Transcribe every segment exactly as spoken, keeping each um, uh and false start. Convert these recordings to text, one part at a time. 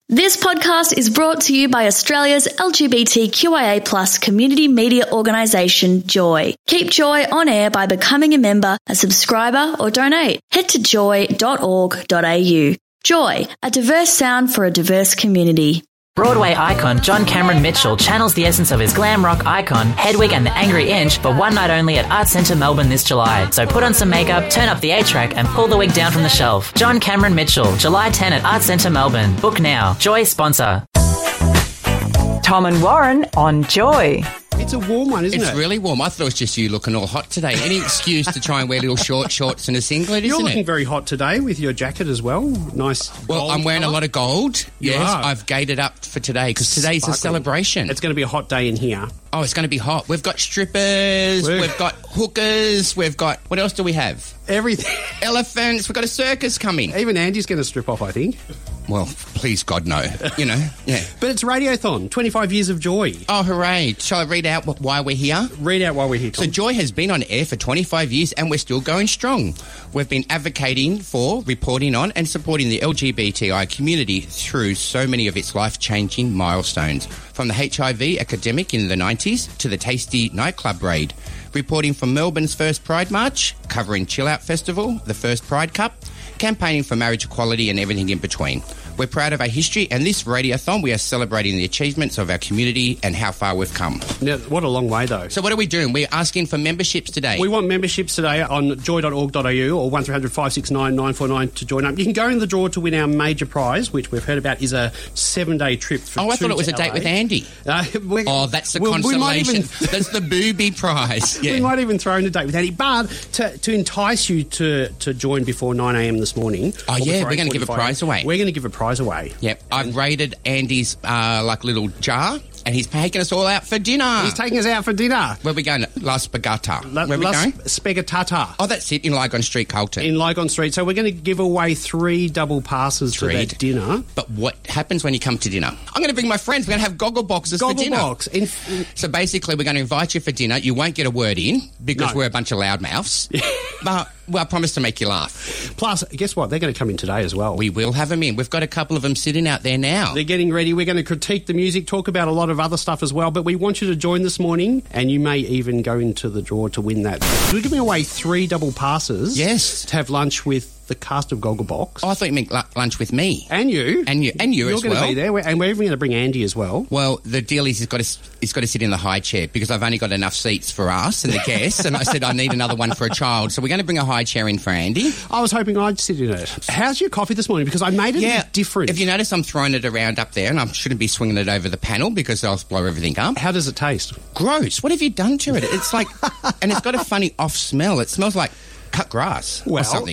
This podcast is brought to you by Australia's L G B T Q I A plus community media organisation, Joy. Keep Joy on air by becoming a member, a subscriber or donate. Head to joy dot org dot a u. Joy, a diverse sound for a diverse community. Broadway icon John Cameron Mitchell channels the essence of his glam rock icon, Hedwig and the Angry Inch, for one night only at Arts Centre Melbourne this July. So put on some makeup, turn up the A-track and pull the wig down from the shelf. John Cameron Mitchell, July tenth at Arts Centre Melbourne. Book now. Joy sponsor. Tom and Warren on Joy. It's a warm one, isn't it's it? It's really warm. I thought it was just you looking all hot today. Any excuse to try and wear little short shorts and a singlet, You're isn't looking it? very hot today with your jacket as well. Nice. Well, I'm wearing colour. a lot of gold. You Yes, are. I've gated up for today because today's Sparkling. a celebration. It's going to be a hot day in here. Oh, it's going to be hot. We've got strippers, We're- we've got hookers, we've got... What else do we have? Everything. Elephants. We've got a circus coming. Even Andy's going to strip off, I think. Well, please, God, no. You know, yeah. But it's Radiothon, twenty-five years of joy. Oh, hooray. Shall I read out what, why we're here? Read out while we're here, Tom. So Joy has been on air for twenty-five years and we're still going strong. We've been advocating for, reporting on and supporting the L G B T I community through so many of its life-changing milestones. From the H I V epidemic in the nineties to the Tasty nightclub raid. Reporting from Melbourne's first Pride March, covering Chill Out Festival, the first Pride Cup, campaigning for marriage equality and everything in between. We're proud of our history, and this Radiothon, we are celebrating the achievements of our community and how far we've come. Now, what a long way, though. So what are we doing? We're asking for memberships today. We want memberships today on joy dot org dot a u or one three hundred five six nine nine four nine to join up. You can go in the draw to win our major prize, which we've heard about is a seven-day trip. For Oh, I two thought it was to a date L A. with Andy. Uh, we- Oh, that's the we- we might consolation. even- That's the booby prize. Yeah. We might even throw in a date with Andy. But to, to entice you to, to join before nine a m this morning... Oh, or yeah, before we're gonna give a eight forty-five, prize away. We're going to give a prize away. Yep. I've raided Andy's uh, like little jar, and he's taking us all out for dinner. He's taking us out for dinner. Where are we going? La Spagata. La, Where are we La going? Spaghettata. Oh, that's it, in Lygon Street, Carlton. In Lygon Street. So we're going to give away three double passes Three. to that dinner. But what happens when you come to dinner? I'm going to bring my friends. We're going to have goggle boxes for dinner. Gogglebox. In, So basically, we're going to invite you for dinner. You won't get a word in because No. we're a bunch of loudmouths. But well, I promise to make you laugh. plus, guess what? They're going to come in today as well. We will have them in. We've got a couple of them sitting out there now. They're getting ready. We're going to critique the music, talk about a lot of other stuff as well. But we want you to join this morning, and you may even go into the draw to win that. We're giving away three double passes. Yes. To have lunch with the cast of Gogglebox. Oh, I thought you meant lu- lunch with me. And you. And you, and you You're as going well. to be there. We're- And we're even going to bring Andy as well. Well, the deal is he's got to he's got to sit in the high chair because I've only got enough seats for us and the guests, and I said I need another one for a child. So we're going to bring a high chair in for Andy. I was hoping I'd sit in it. How's your coffee this morning? Because I made it a bit different. If you notice, I'm throwing it around up there, and I shouldn't be swinging it over the panel because I'll blow everything up. How does it taste? Gross. What have you done to it? It's like, and it's got a funny off smell. It smells like cut grass Well, or something.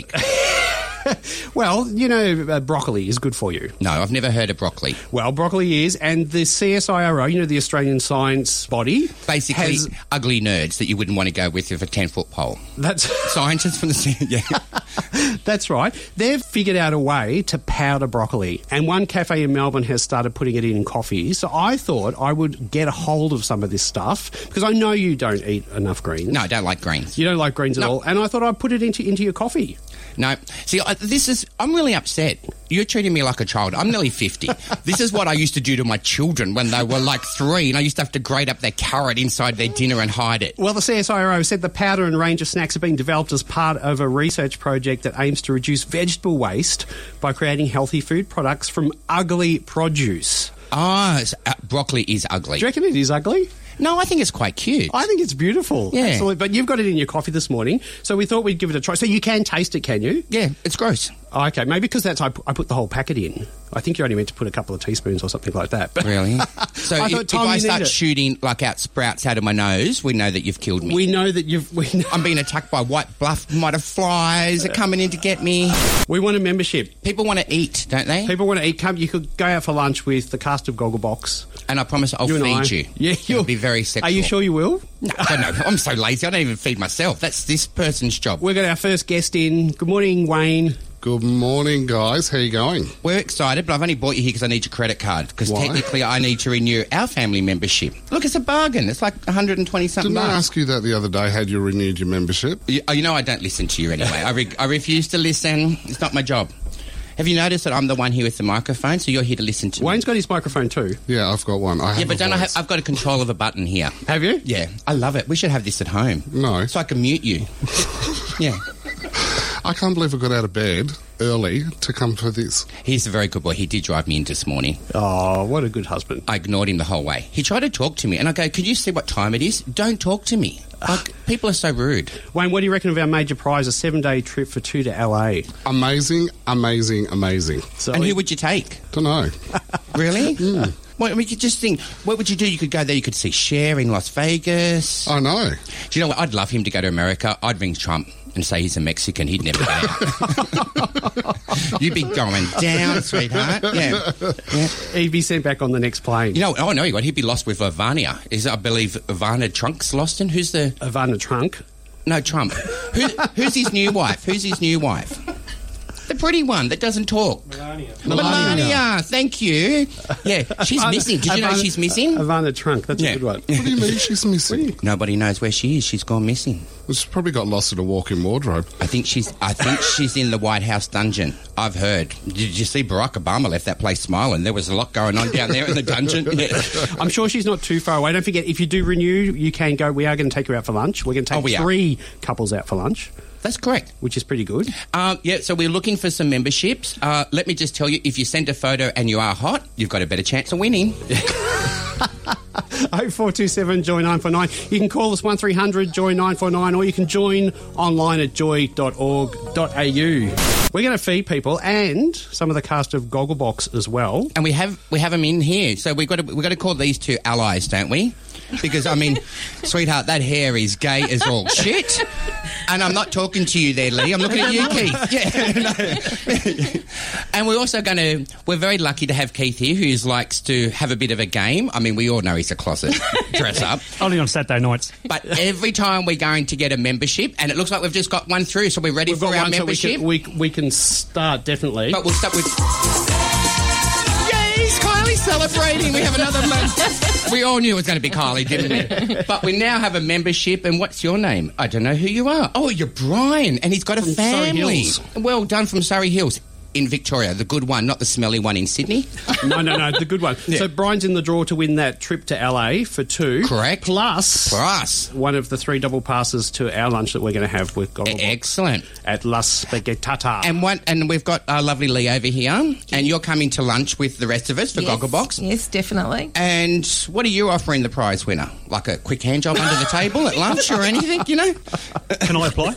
Well, you know, uh, broccoli is good for you. No, I've never heard of broccoli. Well, broccoli is, and the C S I R O, you know, the Australian Science Body, Basically, has, ugly nerds that you wouldn't want to go with with a ten-foot pole. that's Scientists from the... Yeah. that's right. They've figured out a way to powder broccoli, and one cafe in Melbourne has started putting it in coffee. So I thought I would get a hold of some of this stuff because I know you don't eat enough greens. No, I don't like greens. You don't like greens at No. all, and I thought I'd put it into into your coffee. No. See, I, this is... I'm really upset. You're treating me like a child. I'm nearly fifty. This is what I used to do to my children when they were like three, and I used to have to grate up their carrot inside their dinner and hide it. Well, the C S I R O said the powder and range of snacks are being developed as part of a research project that aims to reduce vegetable waste by creating healthy food products from ugly produce. Ah, so, uh, broccoli is ugly. Do you reckon it is ugly? No, I think it's quite cute. I think it's beautiful. Yeah. Absolutely. But you've got it in your coffee this morning, so we thought we'd give it a try. So you can taste it, can you? Yeah, it's gross. Oh, okay, maybe because that's I, pu- I put the whole packet in. I think you're only meant to put a couple of teaspoons or something like that. But Really? So I if, thought, if Tom, I you start need it. shooting like out sprouts out of my nose, we know that you've killed me. we know that you've. We, know, I'm being attacked by white bluff butterflies are coming in to get me. we want a membership. People want to eat, don't they? People want to eat. Come, you could go out for lunch with the cast of Gogglebox. And I promise I'll You and I. feed you. Yeah, It'll you'll be very sexual. Are you sure you will? No, I don't know. I'm so lazy. I don't even feed myself. That's this person's job. We've got our first guest in. Good morning, Wayne. Good morning, guys. How you going? We're excited, but I've only bought you here because I need your credit card. Because Why? technically, I need to renew our family membership. Look, it's a bargain. It's like one hundred twenty something Didn't I bucks. ask you that the other day? Had you renewed your membership? You, oh, you know I don't listen to you anyway. I, re- I refuse to listen. It's not my job. Have you noticed that I'm the one here with the microphone, so you're here to listen to Wayne's me? got his microphone too. Yeah, I've got one. I have Yeah, but a don't I have, voice. I've got a control of a button here. Have you? Yeah, I love it. We should have this at home. No. So I can mute you. Yeah. I can't believe I got out of bed early to come for this. He's a very good boy. He did drive me in this morning. Oh, what a good husband. I ignored him the whole way. He tried to talk to me, and I go, could you see what time it is? Don't talk to me. Like, people are so rude. Wayne, what do you reckon of our major prize, a seven-day trip for two to L A? Amazing, amazing, amazing. So And who would you take? Don't know. Really? Mm. Well, I mean, you could just think, what would you do? You could go there, you could see Cher in Las Vegas. I know. Do you know what? I'd love him to go to America. I'd ring Trump and say he's a Mexican. He'd never go out. You'd be going down, sweetheart. Yeah. yeah. He'd be sent back on the next plane. You know, oh, no, he would. He'd be lost with Ivania. Is I believe Ivana Trunk's lost in? Who's the... Ivana Trunk. No, Trump. Who, who's his new wife? Who's his new wife? The pretty one that doesn't talk. Melania. Melania, thank you. Yeah, she's missing. Did you know Ivana- she's missing? Ivana Trunk, that's Yeah. a good one. What do you mean she's missing? Nobody knows where she is. She's gone missing. She's probably got lost in a walk-in wardrobe. I think she's. I think she's in the White House dungeon. I've heard. Did you see Barack Obama left that place smiling? There was a lot going on down there in the dungeon. Yeah. I'm sure she's not too far away. Don't forget, if you do renew, you can go. We are going to take her out for lunch. We're going to take Oh, we are. three couples out for lunch, That's correct. which is pretty good. Um, yeah, so we're looking for some memberships. Uh, let me just tell you, if you send a photo and you are hot, you've got a better chance of winning. oh four two seven joy nine four nine. You can call us one three hundred joy nine four nine, or you can join online at joy dot org dot a u. We're going to feed people and some of the cast of Gogglebox as well. And we have we have them in here, so we've got to we've got to call these two allies, don't we? Because I mean, sweetheart, that hair is gay as all shit. And I'm not talking to you there, Lee. I'm looking at you, Keith. Yeah. No. And we're also going to. We're very lucky to have Keith here, who likes to have a bit of a game. I mean, we all know he's a closet dress up. Only on Saturday nights. But every time we're going to get a membership, and it looks like we've just got one through, so we're ready We've for got our one, so we membership. can, we, we can start, definitely. But we'll start with. Yay, it's Kylie celebrating. We have another month. We all knew it was going to be Kylie, didn't we? But we now have a membership, and what's your name? I don't know who you are. Oh, you're Brian, and he's got a From Surrey family. Hills. Well done, from Surrey Hills. In Victoria, the good one, not the smelly one in Sydney. No, no, no, the good one. Yeah. So Brian's in the draw to win that trip to L A for two. Correct. Plus For us. one of the three double passes to our lunch that we're going to have with Gogglebox Excellent. at Las Spaghettata. And one, and we've got our lovely Lee over here, and you're coming to lunch with the rest of us for Yes, Gogglebox. Yes, definitely. And what are you offering the prize winner? Like a quick hand job under the table at lunch or anything, you know? Can I apply?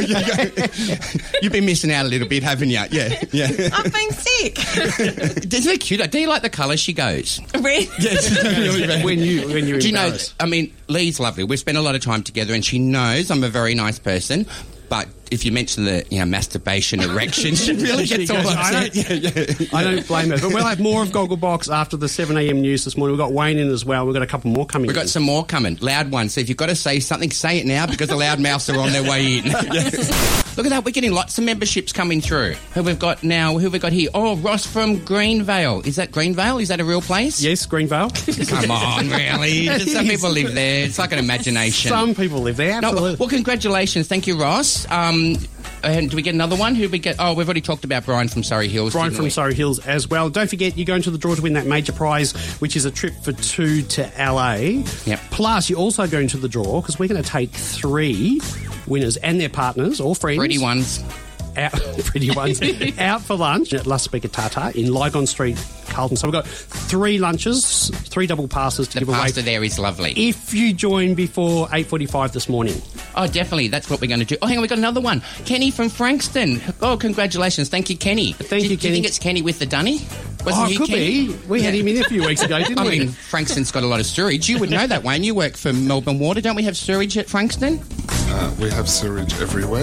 You've been missing out a little bit, haven't you? Yeah, yeah. I've been sick. Isn't it cute? Do you like the colour she goes? Really? when you when you Do you know, embarrass. I mean, Lee's lovely. We've spent a lot of time together, and she knows I'm a very nice person. But if you mention the, you know, masturbation, erection, she really She gets all goes, I upset. don't- Yeah, yeah. I don't blame her. But we'll have more of Gogglebox after the seven a m news this morning. We've got Wayne in as well. We've got a couple more coming We've got in. some more coming, loud ones. So if you've got to say something, say it now, because the loud mouths are on their way in. Look at that, we're getting lots of memberships coming through. Who we've got now? Who have we got here? Oh, Ross from Greenvale. Is that Greenvale? Is that a real place? Yes, Greenvale. Come on, really? Some people live there. It's like an imagination. Some people live there, No, absolutely. well, congratulations. Thank you, Ross. Um, and do we get another one? Who we get? Oh, we've already talked about Brian from Surrey Hills. Brian didn't from we? Surrey Hills as well. Don't forget, you go into the draw to win that major prize, which is a trip for two to L A. Yep. Plus, you also go into the draw because we're going to take three winners and their partners or friends. Pretty ones. Out, pretty ones. out for lunch at La Spaghettata in Lygon Street, Carlton. So we've got three lunches, three double passes to The give away. pasta there is lovely. If you join before eight forty-five this morning. Oh, definitely. That's what we're going to do. Oh, hang on. We've got another one. Kenny from Frankston. Oh, congratulations. Thank you, Kenny. Thank do, you, Do you Kenny. think it's Kenny with the dunny? Wasn't oh, he it could Kenny? be. We had him in a few weeks ago, didn't I we? mean, Frankston's got a lot of sewage. You would know that, Wayne. You work for Melbourne Water. Don't we have sewage at Frankston? Uh, we have sewage everywhere.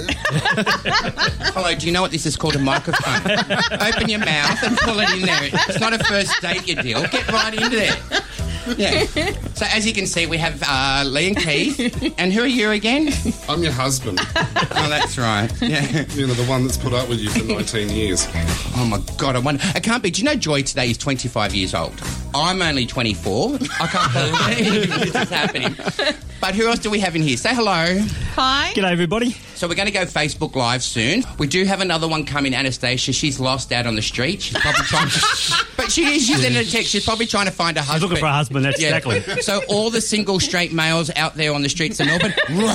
Hello, do you know what this is called? A microphone. Open your mouth and pull it in there. It's not a first date, you deal. Get right into there. Yeah. So as you can see, we have uh, Lee and Keith. And who are you again? I'm your husband. Oh, that's right. Yeah. You know, the one that's put up with you for nineteen years. Oh, my God. I wonder. It can't be. Do you know Joy today is twenty-five years old? I'm only twenty-four. I can't believe this is happening. But who else do we have in here? Say hello. Hi. G'day, everybody. So we're going to go Facebook Live soon. We do have another one coming, Anastasia. She's lost out on the street. She's probably trying to... But she is, she's in a text. She's probably trying to find a husband. She's looking for a husband, that's Yeah. exactly. So all the single straight males out there on the streets of Melbourne, run,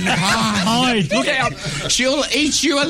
hide. Hide, look out. She'll eat you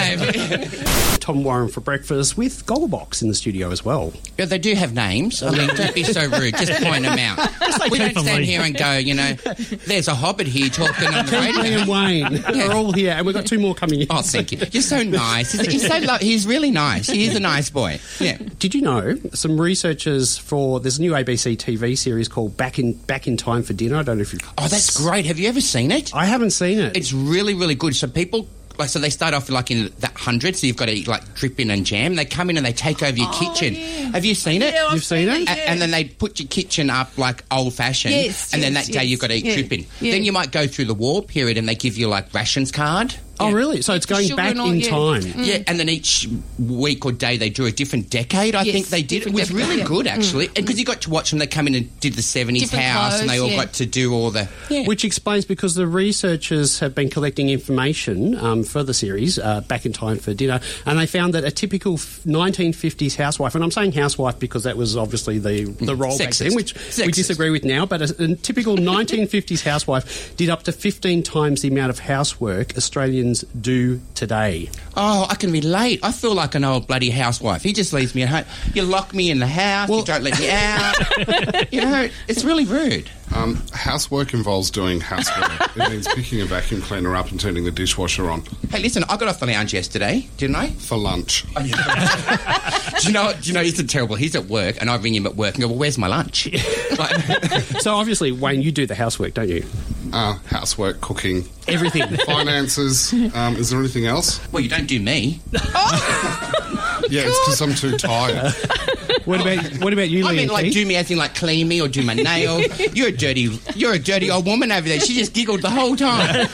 alive. Tom Warren for breakfast with Gogglebox in the studio as well. Yeah, they do have names. I mean, don't be so rude. Just point them out. We don't Keith stand Lee. here and go, you know, there's a hobbit here talking on the Lee radio. and Wayne are all here, and we've got two more coming in. Oh, thank you. You're so nice. He's, he's so lo- he's really nice. He is a nice boy. Yeah. Did you know some researchers for there's a new A B C T V series called Back in Back in Time for Dinner? I don't know if you. Oh, that's great. Have you ever seen it? I haven't seen it. It's really, really good. So people... Like, so they start off like in that hundred, so you've got to eat like dripping and jam. They come in and they take over your kitchen. Have you seen it? Yeah, I've You've seen it? A- and then they put your kitchen up like old-fashioned, Yes, and then yes, that day yes. you've got to eat Yeah, dripping. yeah. Then you might go through the war period and they give you like rations card. Oh, Yeah. really? So it's going Sugar back and all, in yeah. time. Yeah, and then each week or day they drew a different decade. I Yes, think they did. It different was decade, really yeah. good, actually, because you got to watch them. They come in and did the seventies Different house, and they all clothes, yeah. got to do all the. Yeah. Which explains because the researchers have been collecting information um, for the series, uh, Back in Time for Dinner, and they found that a typical f- nineteen fifties housewife, and I'm saying housewife because that was obviously the, the role back Sexist. then, which we Sexist. disagree with now, but a, a typical nineteen fifties housewife did up to fifteen times the amount of housework Australians do today. Oh, I can relate. I feel like an old bloody housewife. He just leaves me at home. You lock me in the house. Well- you don't let me out. You know, it's really rude. Um, housework involves doing housework. It means picking a vacuum cleaner up and turning the dishwasher on Hey, listen, I got off the lounge yesterday, didn't I? for lunch. do you know? Do you know? It's terrible. He's at work, and I ring him at work and go, "Well, where's my lunch?" Like, So obviously, Wayne, you do the housework, don't you? Uh, housework, cooking, Everything. finances. Um, is there anything else? well, you don't do me. Yeah, it's because I'm too tired. What about what about you, I Lee mean, and like, Keith? do me as in like clean me or do my nail. You're a dirty, you're a dirty old woman over there. She just giggled the whole time.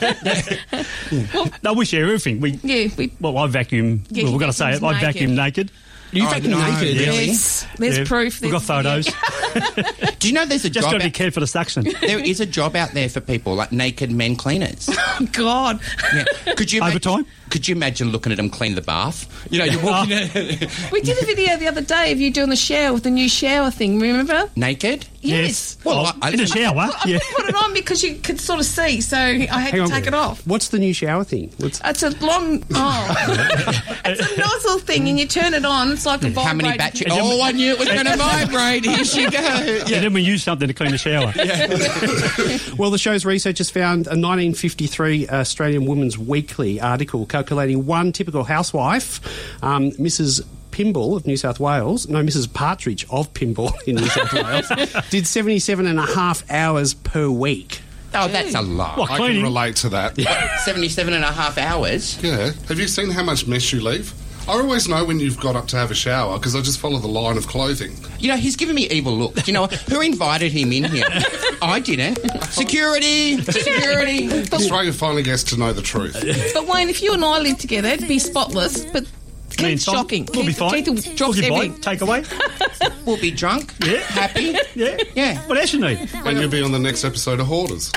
No, we share everything. We, Yeah, we... well, I vacuum. Yeah, well, he we've got to say it. vacuums I vacuum naked. You Oh, vacuum no, naked? really? Yes, there's Yeah, proof. We've got there's- photos. Do you know there's a Just job? got to be Out, careful for the suction. there is a job out there for people like naked men cleaners. Oh, God. Yeah. Could you imagine, Overtime? Could you imagine looking at them clean the bath? You know, you're walking in We did a video the other day of you doing the shower with the new shower thing, remember? naked. Yes. Well, Oh, I- I in the listen- shower. I Yeah. couldn't put it on because you could sort of see, so I had Hang to on. take it off. What's the new shower thing? What's, It's a long... Oh. It's a nozzle thing, and you turn it on. It's like a How many vibrating- batteries? Oh, I knew it was going to vibrate. Here she goes. And then we use something to clean the shower. Well, the show's researchers found a nineteen fifty-three Australian Woman's Weekly article calculating one typical housewife, um, Missus Pimble of New South Wales, no, Missus Partridge of Pimble in New South Wales, did seventy-seven and a half hours per week. Oh, that's a lot. What, I can cleaning? relate to that. seventy-seven and a half hours. Yeah. Have you seen how much mess you leave? I always know when you've got up to have a shower because I just follow the line of clothing. You know, he's giving me evil look. Do you know who invited him in here? I didn't. Security, security. Australia finally gets to know the truth. But Wayne, if you and I lived together, it'd be spotless, but Me and Keith's Tom, shocking. We'll be Keith- fine. Keith drops Cookie bite, everything. take away. We'll be drunk, Yeah. happy. Yeah. Yeah. What else you need? And you'll be on the next episode of Hoarders.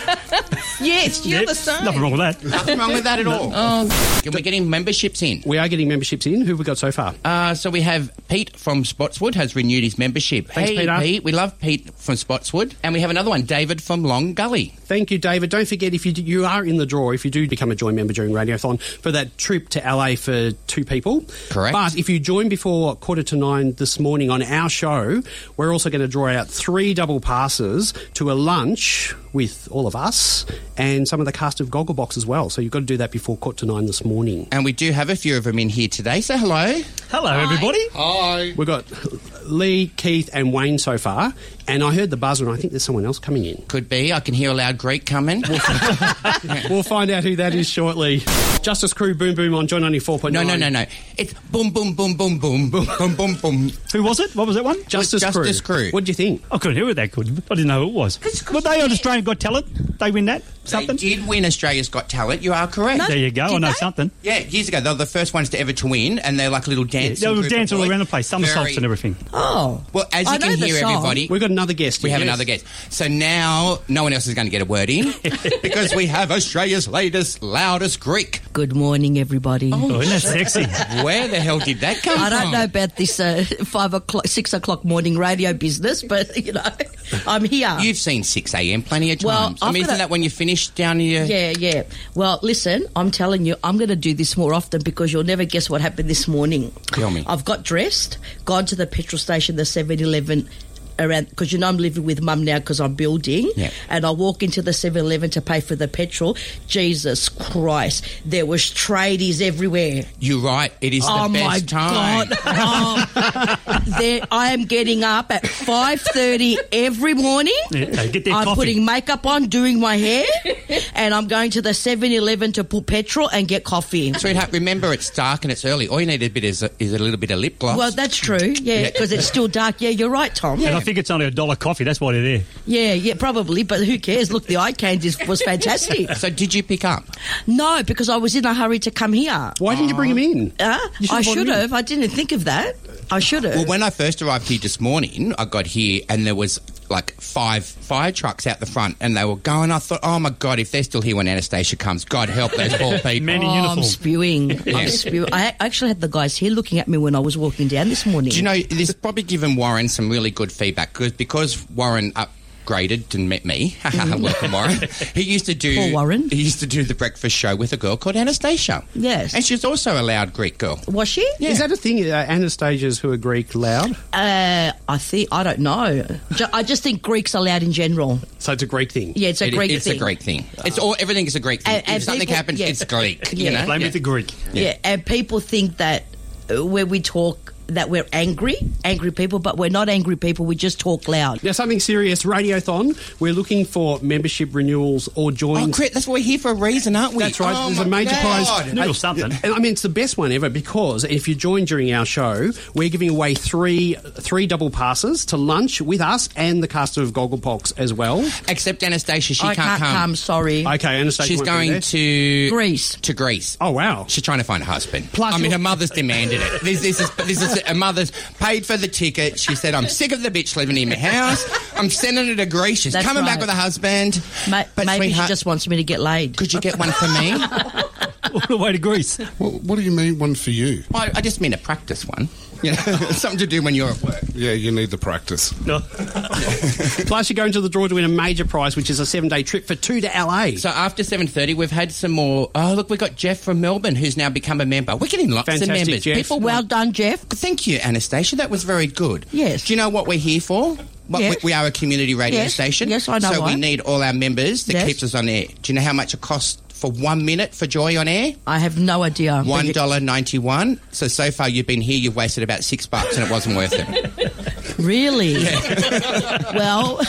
Yes, you're Yeah, the same. Nothing wrong with that. Nothing wrong with that at all. Oh, We're getting memberships in. We are getting memberships in. Who have we got so far? Uh, so we have Pete from Spotswood has renewed his membership. Thanks, hey, Peter. Pete. We love Pete from Spotswood. And we have another one, David from Long Gully. Thank you, David. Don't forget, if you do, you are in the draw, if you do become a join member during Radiothon, for that trip to L A for two people. Correct. But if you join before quarter to nine this morning on our show, we're also going to draw out three double passes to a lunch with all of us and some of the cast of Gogglebox as well. So you've got to do that before quarter to nine this morning. And we do have a few of them in here today. So hello. Hello, everybody. Hi. We've got Lee, Keith and Wayne so far. And I heard the buzzer and I think there's someone else coming in. Could be. I can hear a loud Greek coming. We'll find out who that is shortly. Justice Crew Boom Boom on Joy ninety-four point No, nine. no, no, no. It's boom, boom, boom, boom, boom, boom, boom, boom, boom. Who was it? What was that one? Justice, Justice Crew. Crew. What do you think? I couldn't hear it that good. I didn't know who it was. Were they on Australian Got Talent? They win that? Something? They did win Australia's Got Talent. You are correct. There you go. I Did know they? something. Yeah, years ago, they were the first ones to ever to win, and they're like a little dancing. They will group dance of all boys. around the place, somersaults Very- and everything. oh. Well, as I you know can the hear, song. everybody, We've got another guest. We have yes. another guest. So now no one else is going to get a word in because we have Australia's latest, loudest Greek. Good morning, everybody. Oh, isn't that sexy? Where the hell did that come I from? don't know about this uh, five o'clock, six o'clock morning radio business, but you know, I'm here. You've seen six a.m. plenty of Well, times. I I've mean, got isn't a- that when you finish down here? Yeah, yeah. Well, listen, I'm telling you, I'm going to do this more often because you'll never guess what happened this morning. Tell me. I've got dressed, gone to the petrol station, the seven eleven, around, because you know I'm living with mum now because I'm building, Yeah. and I walk into the seven eleven to pay for the petrol. Jesus Christ, there was tradies everywhere. You're right. It is the Oh best my time. God! Oh, there, I am getting up at five thirty every morning. Yeah, they get their I'm coffee. putting makeup on, doing my hair, and I'm going to the seven eleven to put petrol and get coffee. Sweetheart, remember it's dark and it's early. All you need a bit is a, is a little bit of lip gloss. Well, that's true. Yeah, because it's still dark. Yeah, you're right, Tom. And I think it's only a dollar coffee. That's why they're there. Yeah, yeah, probably. But who cares? Look, the eye candy was fantastic. So did you pick up? No, because I was in a hurry to come here. Why didn't you bring him in? Uh, You I brought him should in. have. I didn't think of that. I should have. Well, when I first arrived here this morning, I got here and there was like five fire trucks out the front and they were going. I thought, oh my God, if they're still here when Anastasia comes, God help those poor people. Men in Oh, uniform. I'm spewing. Yeah. I'm spewing. I actually had the guys here looking at me when I was walking down this morning. Do you know, this has probably given Warren some really good feedback because because Warren upgraded and met me. Welcome, Warren. He used to do Poor Warren. He used to do the breakfast show with a girl called Anastasia. Yes. And she's also a loud Greek girl. Was she? Yeah. Is that a thing? Uh, Anastasias who are Greek loud? Uh, I think I don't know. Ju- I just think Greeks are loud in general. So it's a Greek thing. Yeah, it's a It- Greek it's thing. a Greek thing. It's all everything is a Greek thing. And- and if something people- happens, yeah. it's Greek. Yeah. You know? Blame Yeah. it the Greek. Yeah. and people think that uh, when we talk that we're angry, angry people, but we're not angry people. We just talk loud. Now, something serious, Radiothon. We're looking for membership renewals or Oh, joins. Chris, that's what we're here for a reason, aren't we? That's right. Oh, There's a my major God. prize. Little something. And I mean, it's the best one ever because if you join during our show, we're giving away three three double passes to lunch with us and the cast of Gogglebox as well. Except Anastasia, she I can't, can't come. Sorry. Okay, Anastasia She's won't be going there. to Greece. To Greece. Oh wow! She's trying to find a husband. Plus I mean, you're- her mother's demanded it. This, this is this is her mother's paid for the ticket. She said, "I'm sick of the bitch living in my house. I'm sending her to Greece. She's That's coming back right. with a husband." Ma- But maybe she sweetheart, just wants me to get laid. could you get one for me? All the way to Greece. Well, what do you mean one for you? I, I just mean a practice one. You know, something to do when you're at work. Yeah, you need the practice. No. Plus, you go into the draw to win a major prize, which is a seven-day trip for two to L A. So after seven thirty, we've had some more. Oh, look, we've got Jeff from Melbourne who's now become a member. We're getting lots Fantastic, of members. Jeff. People Well want- done, Jeff. Thank you, Anastasia. That was very good. Yes. Do you know what we're here for? What, Yes. we, we are a community radio Yes. station. Yes, I know So we why. need all our members that Yes. keeps us on air. Do you know how much it costs for one minute for Joy on air? I have no idea. One dollar ninety-one. So so far you've been here, you've wasted about six bucks, and it wasn't worth it. Really? Well,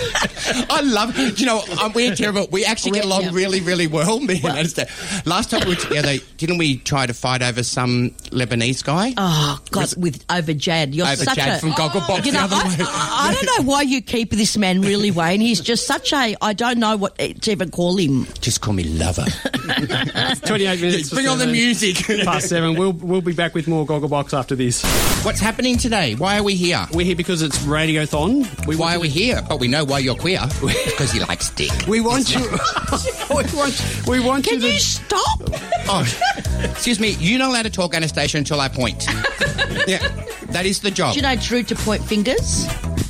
I love. Do you know, um, we're terrible. We actually get We're- along yeah. really, really well. Me and Anastasia. Last time we were together, didn't we try to fight over some Lebanese guy? oh God, with over Jad, you're Over such Jad a from Gogglebox You the know, other I, way. I, I don't know why you keep this man really, Wayne. He's just such a. I don't know what to even call him. Just call me lover. twenty-eight minutes. to Bring on the seven. music. Past seven. We'll we'll be back with more Gogglebox after this. What's happening today? Why are we here? We're here because it's Radiothon. We Why want are we here? But we know why you're queer. Because he likes dick. We want you. we want. We want Can you to. you stop? Oh, excuse me. You're not allowed to talk, Anastasia, until I point. Yeah, that is the job. Do you know it's rude to point fingers?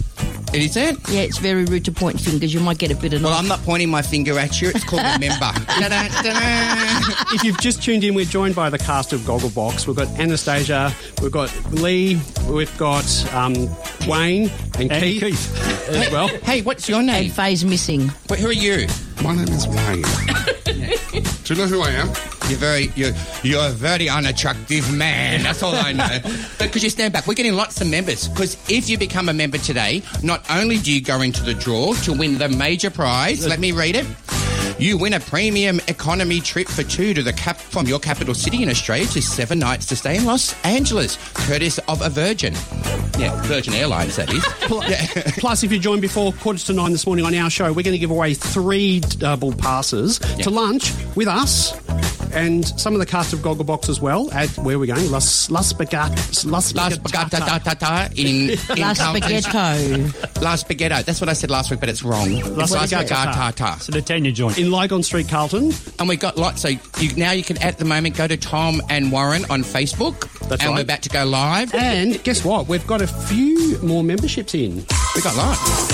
Is it? Yeah, it's very rude to point fingers. You might get a bit annoyed. Well, I'm not pointing my finger at you. It's called a member. Da-da, da-da. If you've just tuned in, we're joined by the cast of Gogglebox. We've got Anastasia, we've got Lee, we've got um, Wayne and, And Keith, Keith. as well. Hey, what's your name? and Faye's missing. Wait, who are you? My name is Wayne. Do you know who I am? You're very, you're, you're a very unattractive man. That's all I know. But could you stand back? We're getting lots of members. Because if you become a member today, not only do you go into the draw to win the major prize, let me read it. You win a premium economy trip for two to the cap from your capital city in Australia to seven nights to stay in Los Angeles, courtesy of a Virgin. Yeah, Virgin Airlines, that is. Yeah. Plus, if you joined before quarter to nine this morning on our show, we're going to give away three double passes Yeah. to lunch with us and some of the cast of Gogglebox as well at, where are we going? Las, Las Spaghetti. Las La Spaghetti in, in La Carlton. Spaghetto. La Spaghetto. That's what I said last week, but it's wrong. La It's La Spaghetti. Spaghetti. So the Tanya joint. In Lygon Street, Carlton. And we've got lots. So you, now you can, at the moment, go to Tom and Warren on Facebook. That's and right. we're about to go live. And guess what? We've got a few more memberships in. We got lots.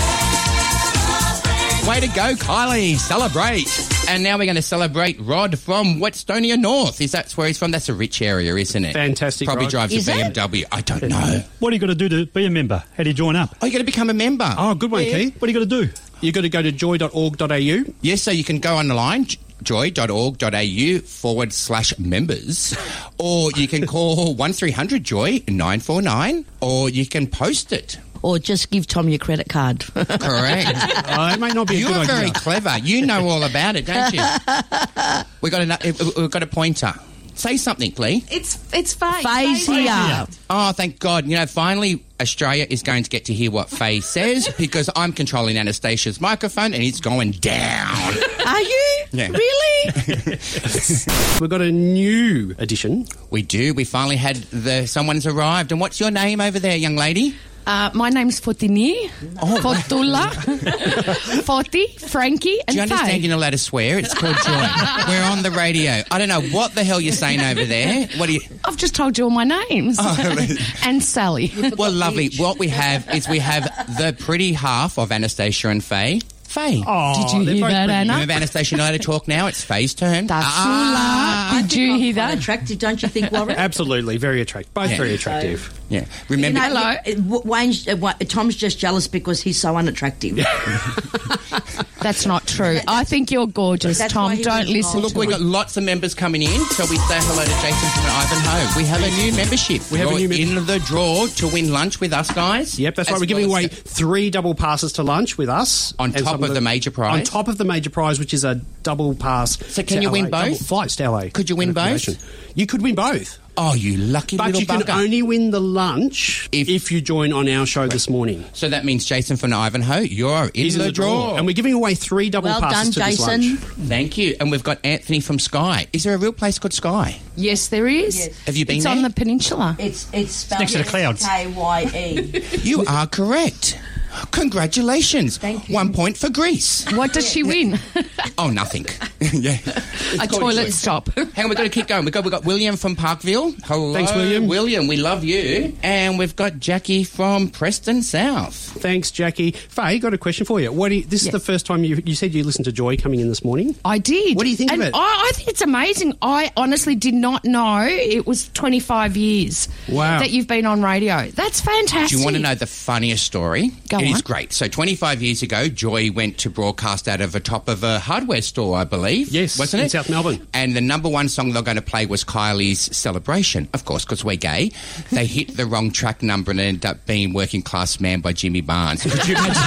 Way to go, Kylie. Celebrate. And now we're going to celebrate Rod from Wetstonia North. Is that where he's from? That's a rich area, isn't it? Fantastic, Probably Rod. drives Is a B M it? W. I don't know. What do you got to do to be a member? How do you join up? Oh, you got to become a member. Oh, good one, Keith. What do you got to do? You've got to go to joy dot org dot a u. Yes, so you can go online, joy.org.au forward slash members, or you can call one three hundred joy nine four nine, or you can post it. Or just give Tom your credit card. Correct. Oh, it might not be a You're good very idea. clever. You know all about it, don't you? we got a we've got a pointer. Say something, Lee. It's it's Faye. Faye's here. Oh, thank God. You know, finally, Australia is going to get to hear what Faye says because I'm controlling Anastasia's microphone and it's going down. Are you? Yeah. Really? We've got a new addition. We do. We finally had the... Someone's arrived. And what's your name over there, young lady? Uh, my name's Fotini, Oh, Fotula, Foti, Frankie, and Do you understand Faye. you're not allowed to swear? It's called joy. We're on the radio. I don't know what the hell you're saying over there. What do you... I've just told you all my names. Oh, and Sally. Well, lovely. What we have is we have the pretty half of Anastasia and Faye. Faye. Oh, Did you they're hear both that, pretty. Anna? Remember Anastasia and I to talk now? It's Faye's turn. That's Ah. Sula. Did you hear Quite that? attractive, don't you think, Warren? Absolutely, very attractive. Both Yeah. very attractive. Yeah. You Remember... know, Hello. you- uh, Wayne's, uh, Wa- Tom's just jealous because he's so unattractive. That's not true. I think you're gorgeous, That's why Tom. he Don't was listen involved. to Look, we've it. got lots of members coming in, so we say hello to Jason from Ivanhoe. We have a new membership. We have a You're new mem- in the draw to win lunch with us, guys. Yep, that's As right. We're giving well away as- three double passes to lunch with us. On and top some of the major prize? On top of the major prize, which is a double pass. So can to you win L A, double both? flights to L A. Could you win and both? accommodation. You could win both. Oh, you lucky But little you can bugger. only win the lunch If- if, you join on our show this morning. So that means Jason from Ivanhoe, you're in, He's the, draw. And we're giving away three double Well passes done, to Jason. this lunch. Thank you. And we've got Anthony from Sky. Is there a real place called Sky? Yes, there is. Yes. Have you been It's there? on the peninsula. It's it's spelled next to the clouds. K Y E. You are correct. Congratulations. Thank you. One point for Greece. What does she win? Oh, nothing. yeah. A toilet stop. Hang on, we've got to keep going. We've got, we've got William from Parkville. Hello. Thanks, William. William, we love you. And we've got Jackie from Preston South. Thanks, Jackie. Faye, got a question for you. What do you, this is Yes. the first time you, you said you listened to Joy coming in this morning. I did. What do you think and of it? I, I think it's amazing. I honestly did not know it was twenty-five years Wow. that you've been on radio. That's fantastic. Do you want to know the funniest story? Go It is on. great. So twenty-five years ago, Joy went to broadcast out of the top of a hardware store, I believe. Yes, wasn't in it? South Melbourne. And the number one song they're going to play was Kylie's Celebration, of course, because we're gay. They hit the wrong track number and ended up being Working Class Man by Jimmy Barnes. Could you imagine?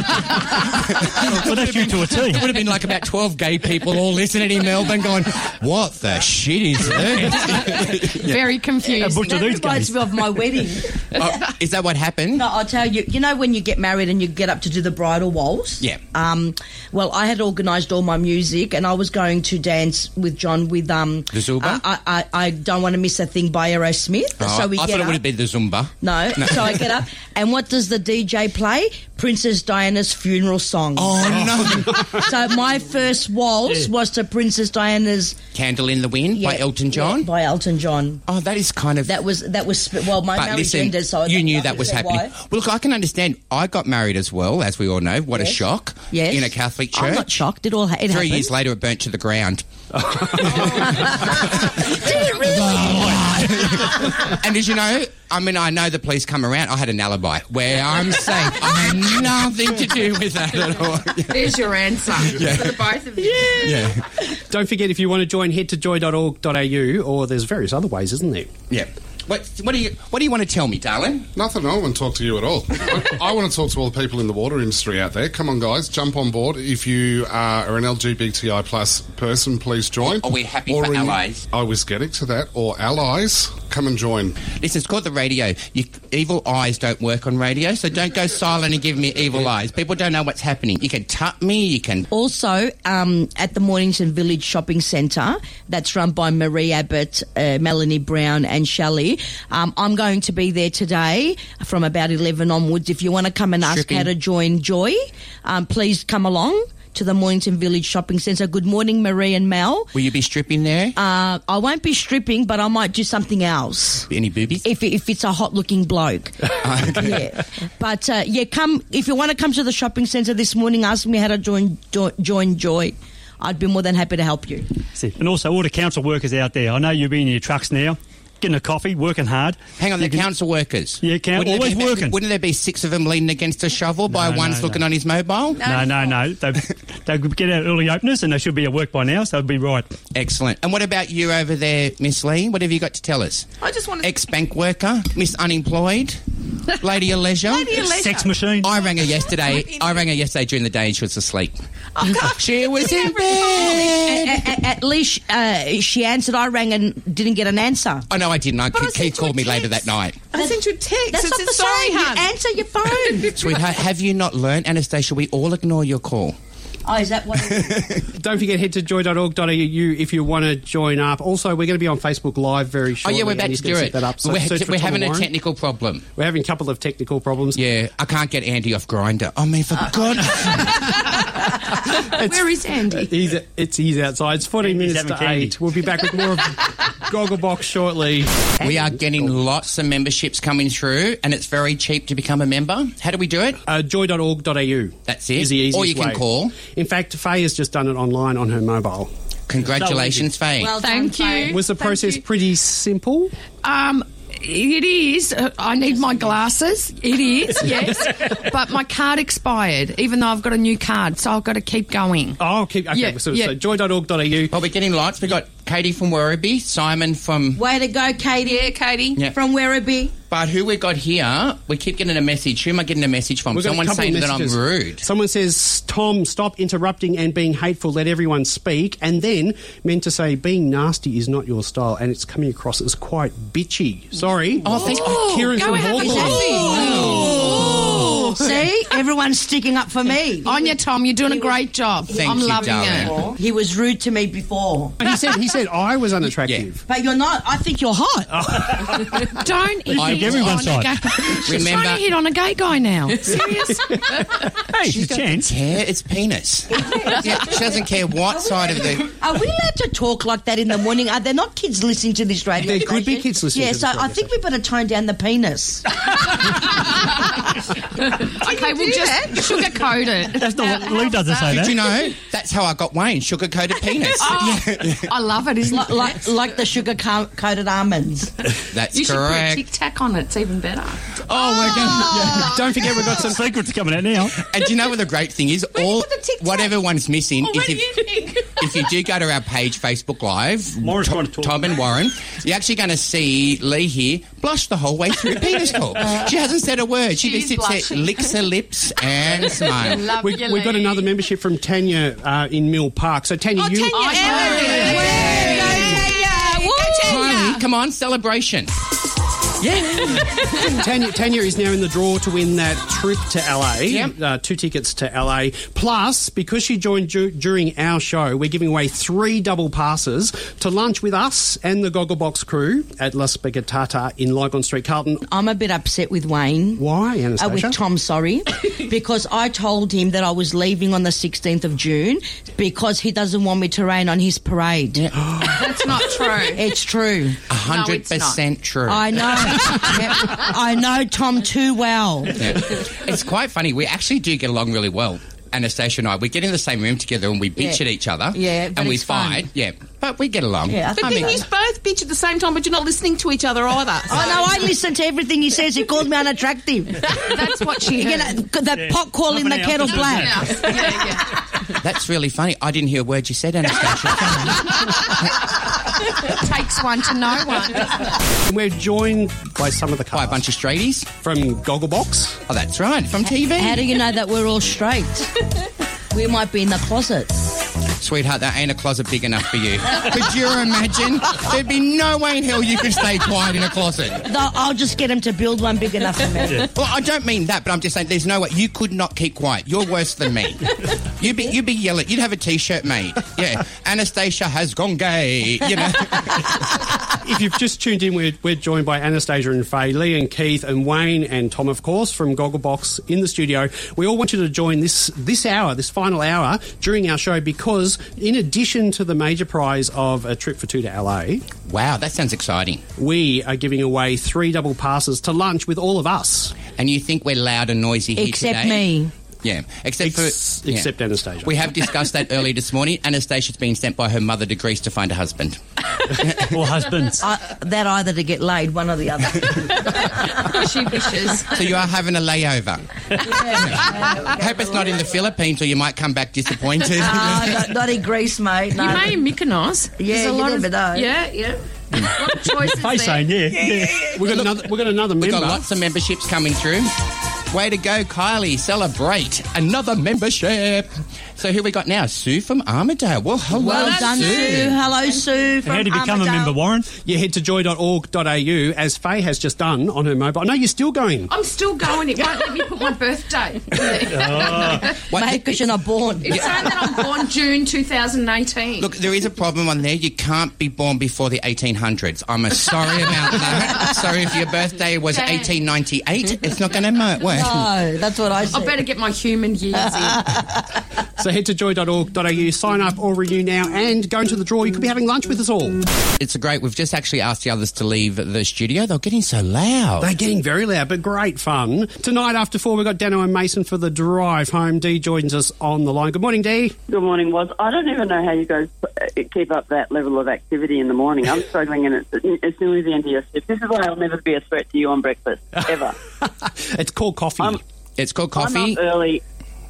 Well, that's you to a T. It would have been like about twelve gay people all listening in Melbourne going, what the shit is that? Very confused. A bunch of That these reminds guys. me of my wedding. Oh, is that what happened? No, I'll tell you. You know when you get married and you get up to do the bridal waltz? Yeah. Um, well, I had organised all my music and I was going to dance with John with... Um, The Zumba? I, I, I Don't Want to Miss a Thing by Aerosmith. Oh, so we I get thought it up. would have been the Zumba. No. So I get up and what does the D J play? Princess Diana's funeral song. Oh, no. So my first waltz was to Princess Diana's... Candle in the Wind by yeah, Elton John? yeah, by Elton John. Oh, that is kind of... That was, that was well, my But marriage listen, ended, so... you knew that I was said happening. why. Well, look, I can understand. I got married as well, as we all know. What a Yes. shock. Yes. In a Catholic church. I'm not shocked. It all ha- it Three happened. years later, it burnt to the ground. Did it really? And as you know, I mean, I know the police come around. I had an alibi where I'm safe. I had nothing to do with that at all. There's your answer for the both of you. Yeah. Don't forget, if you want to join, head to joy dot org dot a u, or there's various other ways, isn't there? Yeah. What, what do you What do you want to tell me, darling? Nothing. I want to talk to you at all. I, I want to talk to all the people in the water industry out there. Come on, guys, jump on board. If you are an L G B T I plus person, please join. Are we happy Or for in- allies? I was getting to that. Or allies. come and join? Listen, it's called the radio. You, evil eyes don't work on radio, so don't go silent and give me evil eyes. People don't know what's happening. You can tap me, you can... Also, um, at the Mornington Village Shopping Centre, that's run by Marie Abbott, uh, Melanie Brown and Shelley, um, I'm going to be there today from about eleven onwards. If you want to come and ask Stripping. how to join Joy, um, please come along to the Mornington Village Shopping Centre. Good morning, Marie and Mel. Will you be stripping there? Uh, I won't be stripping, but I might do something else. Any boobies? If, if it's a hot-looking bloke. Yeah. But, uh, yeah, come if you want to come to the shopping centre this morning, ask me how to join, jo- join Joy. I'd be more than happy to help you. And also all the council workers out there. I know you've been in your trucks now, getting a coffee, working hard. Hang on, You the can- council workers. Yeah, count, Wouldn't always there be, working. Wouldn't there be six of them leaning against a shovel by No, one's no, looking no. on his mobile? No, no, no. They they could get out early openers and they should be at work by now, so it'd be right. Excellent. And what about you over there, Miss Lee? What have you got to tell us? I just want to... Ex-bank worker, Miss Unemployed, Lady of Leisure. Lady of Leisure. Sex machine. I rang her yesterday. I rang her yesterday during the day and she was asleep. Oh, God. She was in bed. At, at, at least uh, she answered. I rang and didn't get an answer. Oh, no, I didn't. I, But I Keith sent you called a me later text. that night. I sent you a text. That's It's not a the sorry, same. You hun. answer your phone. Sweetheart, have you not learned, Anastasia, we all ignore your call. Oh, is that what it is? Don't forget, head to joy dot org dot a u if you want to join up. Also, we're going to be on Facebook Live very Oh, shortly. yeah, we're and about you to can do set it. that up. So we're search for we're Tom having and a Warren. technical problem. We're having a couple of technical problems. Yeah, I can't get Andy off Grinder. I mean, for God's Where is Andy? He's, it's he's outside. It's fourteen He's minutes to having candy. eight. We'll be back with more of Gogglebox shortly. We are getting lots of memberships coming through, and it's very cheap to become a member. How do we do it? Uh, joy dot org dot a u. That's it. Is the easiest Or you can way. call. In fact, Faye has just done it online on her mobile. Congratulations, Faye. Well Thank done, you. Faye. Was the Thank process you. pretty simple? Um, it is. Uh, I need my glasses. It is, yes. But my card expired, even though I've got a new card, so I've got to keep going. Oh, keep, okay. Yeah, so, yeah. so joy dot org dot a u. Well, we're getting lots. We've got Katie from Werribee, Simon from... Way to go, Katie. Yeah, Katie. Yeah. From Werribee. But who we got here, we keep getting a message. Who am I getting a message from? We've got a Someone couple saying of that I'm messages. rude. Someone says, Tom, stop interrupting and being hateful. Let everyone speak. And then meant to say, being nasty is not your style. And it's coming across as quite bitchy. Sorry. Oh, thank oh, Kieran go from have a Hawthorne. coffee. See? Everyone's sticking up for me. On you, Tom. You're doing a great job. Thank I'm you, loving darling. it. He was rude to me before. He said, he said I was unattractive. But you're not. I think you're hot. Don't hit I- on everyone's a side. gay. She's Remember- trying to hit on a gay guy now. Serious? Hey, it's a chance. Care, it's penis. Yeah, she doesn't care what side of the... Are we allowed to talk like that in the morning? Are there not kids listening to this radio There could be station? kids listening Yeah, to this so radio I think we better tone down the penis. Okay, we'll just sugarcoat it. That's not what Lee doesn't say Did that. you know? That's how I got Wayne, sugar-coated penis. Oh, I love it, isn't like, it? like, like the sugar-coated almonds. That's You should put a correct. tic tac on it. It's even better. Oh, we're going Don't forget, we've got some Secrets coming out now. And do you know what the great thing is? All put the Tic Tac? what everyone's missing Oh, is what do if, you think? if you do go to our page, Facebook Live, Maura's Tom, trying to talk. Tom and Warren, you're actually going to see Lee here blush the whole way through penis talk. She hasn't said a word. She, She just is sits there, blushing. licks her lips and smiles. Love We, you, we've got Lee. another membership from Tanya uh, in Mill Park. So, Tanya, Oh, you... Tanya, I know. Eric. Go, Tanya. Go, Tanya. Kylie, come on, celebration. Yeah. Tanya, Tanya is now in the draw to win that trip to L A. Yep. Uh, two tickets to L A. Plus, because she joined du- during our show, we're giving away three double passes to lunch with us and the Gogglebox crew at La Spaghettata in Lygon Street, Carlton. I'm a bit upset with Wayne. Why, Uh, Anastasia? with Tom, sorry, because I told him that I was leaving on the sixteenth of June because he doesn't want me to rain on his parade. That's not true. It's true. A hundred percent true. I know. Yep. I know Tom too well. Yeah. It's quite funny. We actually do get along really well. Anastasia and I, we get in the same room together and we bitch Yeah. at each other. Yeah, but and we it's fun. fight. Yeah, but we get along. Yeah, I The think thing so. is, both bitch at the same time, but you're not listening to each other either. I know. I listen to everything he says. He calls me unattractive. That's what she You heard. know, the pot calling the Nothing else kettle to do black. with Yeah, yeah. That's really funny. I didn't hear a word you said, Anastasia. It takes one to know one. And we're joined by some of the By a cast bunch of straighties. from Gogglebox. Oh, that's right. From T V. How do you know that we're all straight? We might be in the closet. Sweetheart, that ain't a closet big enough for you. Could you imagine? There'd be no way in hell you could stay quiet in a closet. No, I'll just get him to build one big enough for me. Yeah. Well, I don't mean that, but I'm just saying there's no way. You could not keep quiet. You're worse than me. You'd be, you'd be yelling. You'd have a T-shirt made. Yeah. Anastasia has gone gay, you know. If you've just tuned in, we're, we're joined by Anastasia and Faye, Lee and Keith and Wayne and Tom, of course, from Gogglebox in the studio. We all want you to join this this hour, this final hour, during our show because in addition to the major prize of a trip for two to L A... Wow, that sounds exciting. We are giving away three double passes to lunch with all of us. And you think we're loud and noisy here Except today? me. Yeah, except Ex- for... Yeah. Except Anastasia. We have discussed that earlier this morning. Anastasia's been sent by her mother to Greece to find a husband. Or husbands. Uh, that either to get laid, one or the other. She wishes. So you are having a layover. Yeah. Hope it's not in the Philippines or you might come back disappointed. Uh, not, not in Greece, mate. No. You may in Mykonos. Yeah, There's a you lot never of, know. Yeah, yeah. A lot of choices Face there. saying, yeah. yeah. We've got another, we've got another We've member. got lots of memberships coming through. Way to go, Kylie. Celebrate another membership. So who we got now? Sue from Armidale. Well, hello, Well done, Sue. Hello, Sue. From How do you become Armidale. a member, Warren? You head to joy dot org dot a u, as Faye has just done on her mobile. No, you're still going. I'm still going. It won't let me put my birthday. What- Mate, because you're not born. It's saying that I'm born June two thousand eighteen. Look, there is a problem on there. You can't be born before the eighteen hundreds. I'm uh, sorry about that. So if your birthday was Damn. eighteen ninety-eight, it's not going to work. No, that's what I I said. better get my human years in. So head to joy dot org dot a u, sign up or renew now and go into the draw. You could be having lunch with us all. It's a great. We've just actually asked the others to leave the studio. They're getting so loud. They're getting very loud, but great fun. Tonight after four, we've got Dano and Mason for the drive home. Dee joins us on the line. Good morning, Dee. Good morning, Woz. I don't even know how you guys uh, keep up that level of activity in the morning. I'm struggling, and it's, it's nearly the end of your shift. This is why I'll never be a threat to you on breakfast, ever. It's called coffee. I'm, It's called I'm coffee. up early.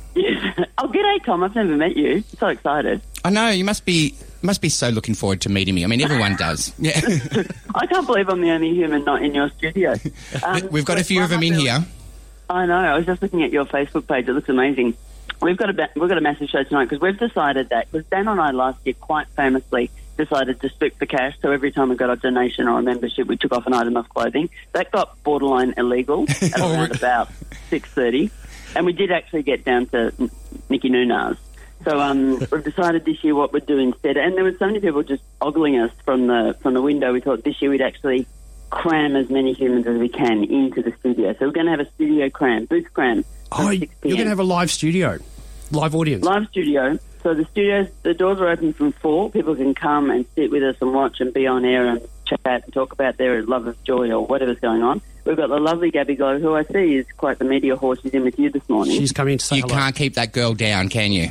Oh, g'day, Tom. I've never met you. So excited. I know you must be must be so looking forward to meeting me. I mean, everyone does. Yeah, I can't believe I'm the only human not in your studio. Um, we've got a few of them in here. I know. I was just looking at your Facebook page. It looks amazing. We've got a ba- we've got a massive show tonight because we've decided that because Dan and I last year quite famously decided to split the cash. So every time we got a donation or a membership, we took off an item of clothing. That got borderline illegal at Oh, around re- about six thirty, and we did actually get down to N- Nicky Nunas. So um, we've decided this year what we'd do instead. And there were so many people just ogling us from the from the window. We thought this year we'd actually cram as many humans as we can into the studio. So we're going to have a studio cram, booth cram. Oh, you're going to have a live studio, live audience. Live studio. So the studios, the doors are open from four. People can come and sit with us and watch and be on air and chat and talk about their love of joy or whatever's going on. We've got the lovely Gabby Glow, who I see is quite the media horse. She's in with you this morning. She's coming to say You hello. can't keep that girl down, can you?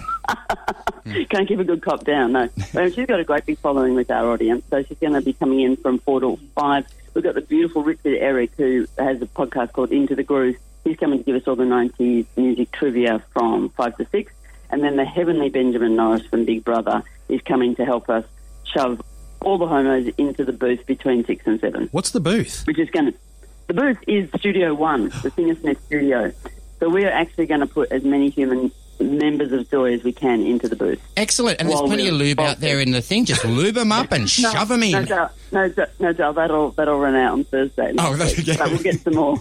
Can't keep a good cop down, no. But she's got a great big following with our audience, so she's going to be coming in from four to five. We've got the beautiful Richard Eric, who has a podcast called Into the Groove. He's coming to give us all the nineties music trivia from five to six. And then the heavenly Benjamin Norris from Big Brother is coming to help us shove all the homos into the booth between six and seven. What's the booth? Which is going to... The booth is Studio One, the Singer Smith studio. So we are actually going to put as many human members of Joy as we can into the booth. Excellent. And there's While plenty we're of lube out involved. there in the thing. Just lube them up and No, shove them in. No, Dale, no, Dale, no, Dale, that'll, that'll run out on Thursday. Oh, next that's week, okay. But we'll get some more.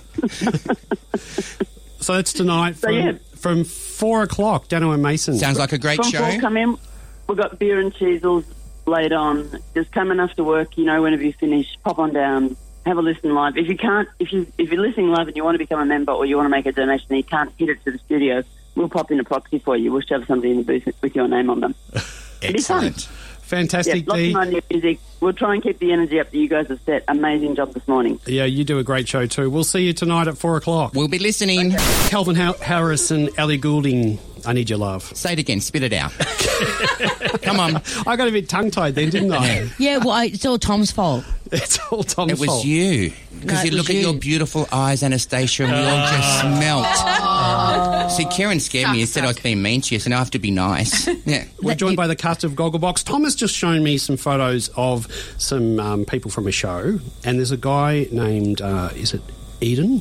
So it's tonight So, from, yeah. from four o'clock, Dano and Mason. Sounds like a great From show. four, come in. We've got beer and cheesels laid on. Just come enough to work, you know, whenever you finish, pop on down, have a listen live. If you can't, if, you, if you're listening live and you want to become a member or you want to make a donation and you can't hit it to the studio, we'll pop in a proxy for you. We'll shove somebody in the booth with your name on them. It'll be fun. Excellent. Fantastic, Yeah, lots Dee. of new music. We'll try and keep the energy up that you guys have set. Amazing job this morning. Yeah, you do a great show too. We'll see you tonight at four o'clock. We'll be listening. Calvin ha- Harris and Ellie Goulding, I Need Your Love. Say it again. Spit it out. Come on. I got a bit tongue-tied then, didn't I? Yeah, well, I, it's all Tom's fault. It's all Tom's It was fault. you. Because No, you it look was at your you. beautiful eyes, Anastasia, and we all just smelt. See, Karen scared me and said I was being mean to you, so now I have to be nice. Yeah. We're joined by the cast of Gogglebox. Tom has just shown me some photos of some um, people from a show, and there's a guy named, uh, is it Eden?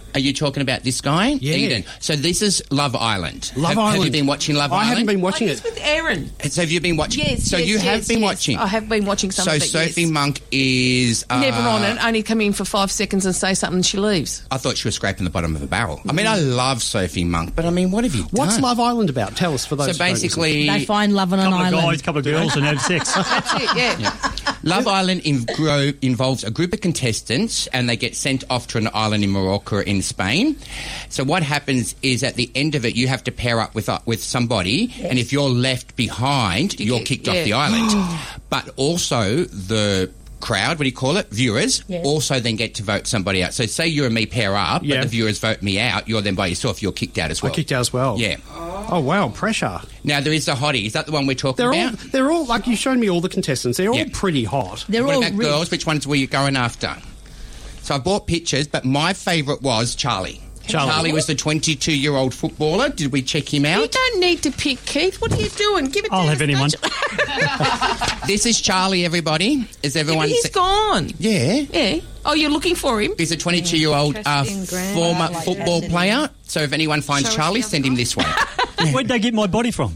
Are you talking about this guy? Yeah. Eden. So this is Love Island. Love have, Island. Have you been watching Love I Island? haven't been watching It's it. with Aaron. So have you been watching? Yes, So yes, you have yes, been yes. watching. I have been watching some So of it, Sophie yes. Monk is uh, Never on it. Only come in for five seconds and say something and she leaves. I thought she was scraping the bottom of a barrel. I mean, I love Sophie Monk, but I mean, what have you done? What's Love Island about? Tell us for those. So who don't listen. basically, They find love on an couple of island. guys, couple of girls, and have sex. That's it, yeah. Love Island in- gro- involves a group of contestants and they get sent off to an island in Morocco or in Spain. So what happens is at the end of it, you have to pair up with uh, with somebody, and if you're left behind, You you're get- kicked yeah. off the island. But also the crowd, what do you call it, viewers, Yes. also then get to vote somebody out. So say you and me pair up, Yeah. but the viewers vote me out, you're then by yourself, you're kicked out as I well. kicked out as well. Yeah. Oh wow, pressure. Now there is a hottie. Is that the one we're talking They're all. about? They're all like you've shown me all the contestants. They're Yeah. all pretty hot. They're What all about rich. girls? Which ones were you going after? So I bought pictures, but my favourite was Charlie. Charlie. was the twenty-two-year-old footballer. Did we check him You out? don't need to pick, Keith. What are you doing? Give it I'll to have us, anyone. don't you? This is Charlie, everybody. Is everyone... He's se- gone. Yeah. Yeah. Oh, you're looking for him? He's a twenty-two-year-old uh, Casting Grant. former Like football that, player. So if anyone finds Show us Charlie, the send him this way. Where'd they get my body from?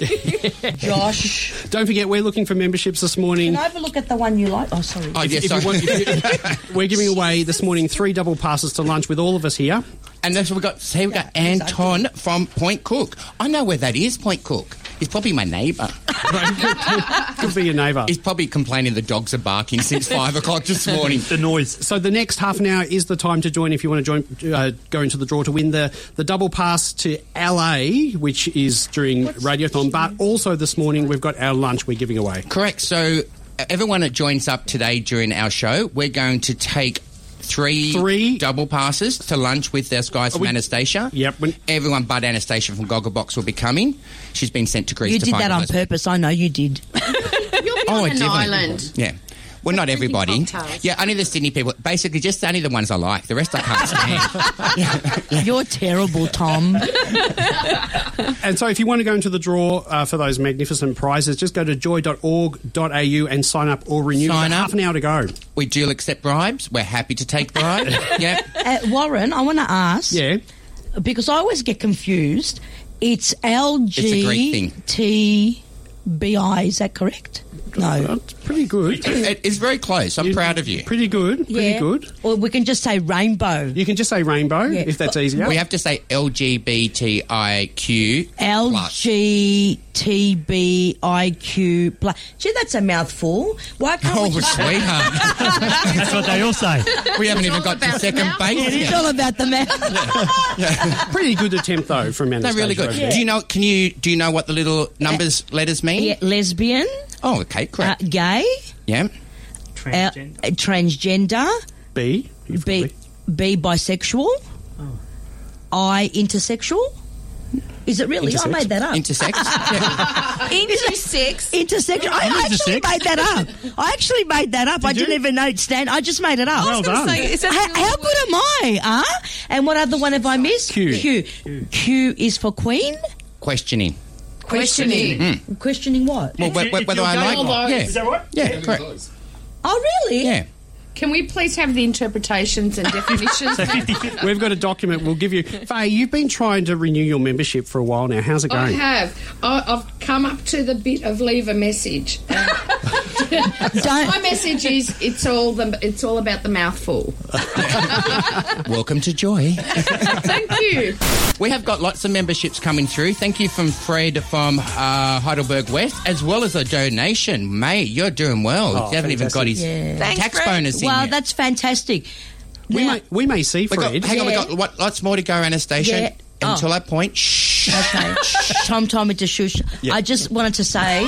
Josh. Don't forget, we're looking for memberships this morning. Can I have a look at the one you like? Oh, sorry. Oh, yes, If you sorry. want- if you- we're giving away this morning three double passes to lunch with all of us here. And that's what we've got. See, we've got Anton from Point Cook. I know where that is, Point Cook. He's probably my neighbour. Could be your neighbour. He's probably complaining the dogs are barking since five o'clock this morning. The noise. So the next half an hour is the time to join if you want to join, uh, go into the draw to win the, the double pass to L A, which is during Radiothon. But also this morning we've got our lunch we're giving away. Correct. So uh, everyone that joins up today during our show, we're going to take three, Three. double passes to lunch with our guys from we- Anastasia. Yep. When- Everyone but Anastasia from Gogglebox will be coming. She's been sent to Greece You to did find that all on those- purpose. I know you did. You'll be Oh, on I an did. island. Yeah. Well, not everybody. cocktails. Yeah, only the Sydney people. Basically, just only the ones I like. The rest I can't stand. You're terrible, Tom. And so if you want to go into the draw uh, for those magnificent prizes, just go to joy dot org dot a u and sign up or renew. Sign We've got up. half an hour to go. We do accept bribes. We're happy to take bribes. Yeah. Uh, Warren, I want to ask. Yeah. Because I always get confused. It's L a Greek G thing. T B I, is that correct? No. That's pretty good. It is very close. I'm proud of you. Pretty good. Pretty Yeah. good. Or we can just say rainbow. You can just say rainbow Yeah. if that's easier. We have to say L G B T I Q L plus. G T B I Q plus. Gee, that's a mouthful. Why can't Oh, we just... sweetheart. That's what they all say. We haven't even all got to about second mouth. base It is yet. all about the mouth. Pretty good attempt though from They're Anastasia. really good. over there. Do you know? Can you? Do you know what the little numbers letters mean? Yeah, lesbian, Oh, okay, uh, correct. gay, yeah. uh, transgender, B. You've B, got B bisexual, I intersexual. Is it really? I Intersex. made that up. Intersex. yeah. Intersex. Intersex. I I'm actually intersex. made that up. I actually made that up. I you? didn't even know it stand. I just made it up. Well done. Say, is that How, how good am I? Huh? And what other one have I missed? Q. Q. Q is for queen. Questioning. questioning? Questioning what? Well, wh- wh- whether I like. Yeah. Is that right? Yeah. Correct. Oh, really? Yeah. Can we please have the interpretations and definitions? We've got a document we'll give you. Faye, you've been trying to renew your membership for a while now. How's it I going? have. I, I've come up to the bit of leave a message. Don't. My message is it's all the it's all about the mouthful. Welcome to Joy. Thank you. We have got lots of memberships coming through. Thank you from Fred from uh, Heidelberg West, as well as a donation. Mate, you're doing well. Oh, you haven't even got fantastic. his Yeah. Thanks, tax Fred. bonus in Well, yet. that's fantastic. We Now- may we may see We got, Fred. hang on, we Yeah. got what, lots more to go, Anastasia. Yeah. Oh. Until that point, shh. Okay. Tom told me to shush. Yeah. I just wanted to say,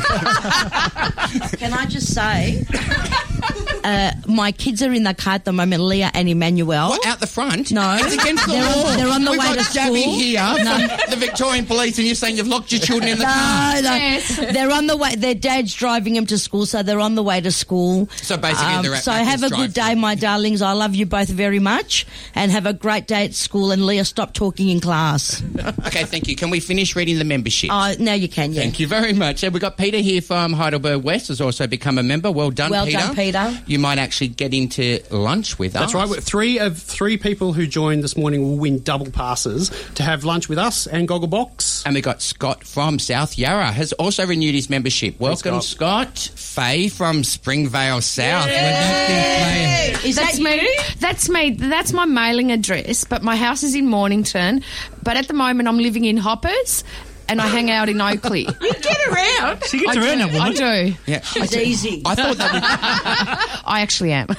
Oh, can I just say, uh, my kids are in the car at the moment, Leah and Emmanuel. what, out the front? No. It's against the They're on- law. they're on the We've way got to Gabby school. here No. from the Victorian Police, and you're saying you've locked your children in the car. No, no. Yes. They're on the way. Their dad's driving them to school, so they're on the way to school. So basically they're at so Macca's have a good drive-thru. day, my darlings. I love you both very much, and have a great day at school. And Leah, stop talking in class. Okay, thank you. Can we finish reading the membership? Oh, now you can. Yeah. Thank you very much. And we've got Peter here from Heidelberg West has also become a member. Well done, Well Peter. done, Peter. you might actually get into lunch with That's us. right. Three of three people who joined this morning will win double passes to have lunch with us and Gogglebox. And we got Scott from South Yarra has also renewed his membership. Welcome, Scott. Faye from Springvale South. Is that's that me? That's me. That's my mailing address, but my house is in Mornington. But at the moment, I'm living in Hoppers. And I hang out in Oakley. You get around. She gets I around, do, that woman. I do. Yeah. It's easy. I thought that I actually am.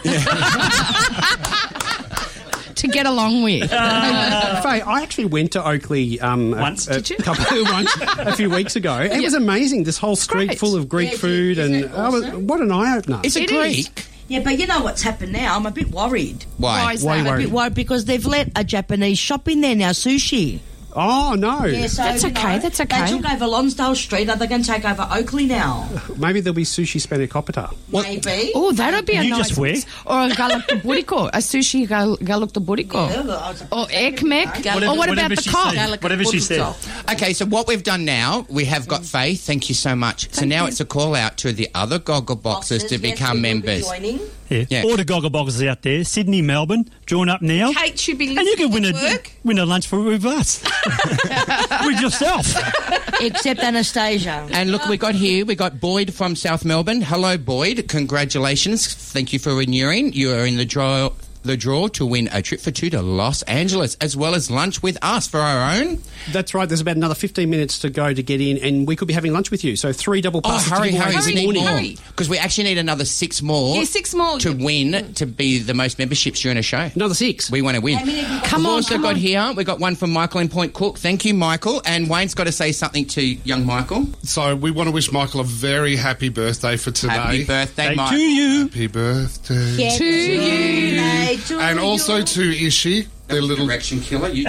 To get along with. Uh, Faye, I actually went to Oakley um, Once. a, a, Did you? couple once, a few weeks ago. It Yeah. was amazing. This whole street Great. full of Greek Yeah, food, isn't and it oh, awesome? what an eye opener! is it It Greek? is. Yeah, but you know what's happened now? I'm a bit worried. Why? Why is Why that? you I'm a worried? bit worried because they've let a Japanese shop in there now, sushi. Oh no! Yeah, so, That's you okay, know, that's okay. They took over Lonsdale Street. Are they going to take over Oakley now? Maybe there'll be sushi spanakopita. Maybe. Oh, that'd be a You nice just wear. Or a galak de buriko, a sushi gal- galak de buriko. Or ekmek. Or what about whatever the she cock? said. Whatever she said. Okay, so what we've done now, we have got Faye. Thank you so much. so now it's a call out to the other Goggle Boxes to become members. Yeah. Yeah. All the Goggleboxes out there, Sydney, Melbourne, join up now. Kate should be And you can win listening a at work. win a lunch for with us, with yourself. Except Anastasia. And look, we got here, we got Boyd from South Melbourne. Hello, Boyd. Congratulations. Thank you for renewing. You are in the draw the draw to win a trip for two to Los Angeles, as well as lunch with us for our own. That's right. There's about another fifteen minutes to go to get in, and we could be having lunch with you. So three double Oh, passes. to hurry, give away hurry. this We need morning. more. hurry. Because we actually need another six more, Yeah, six more. to win to be the most memberships during a show. Another six. We want to win. Come We've on, also come got on. here, we've got one from Michael in Point Cook. Thank you, Michael. And Wayne's got to say something to young Michael. So we want to wish Michael a very happy birthday for today. Happy birthday, Hey, Michael. to you. Happy birthday. To you. And also to Ishi, their little... Direction killer. You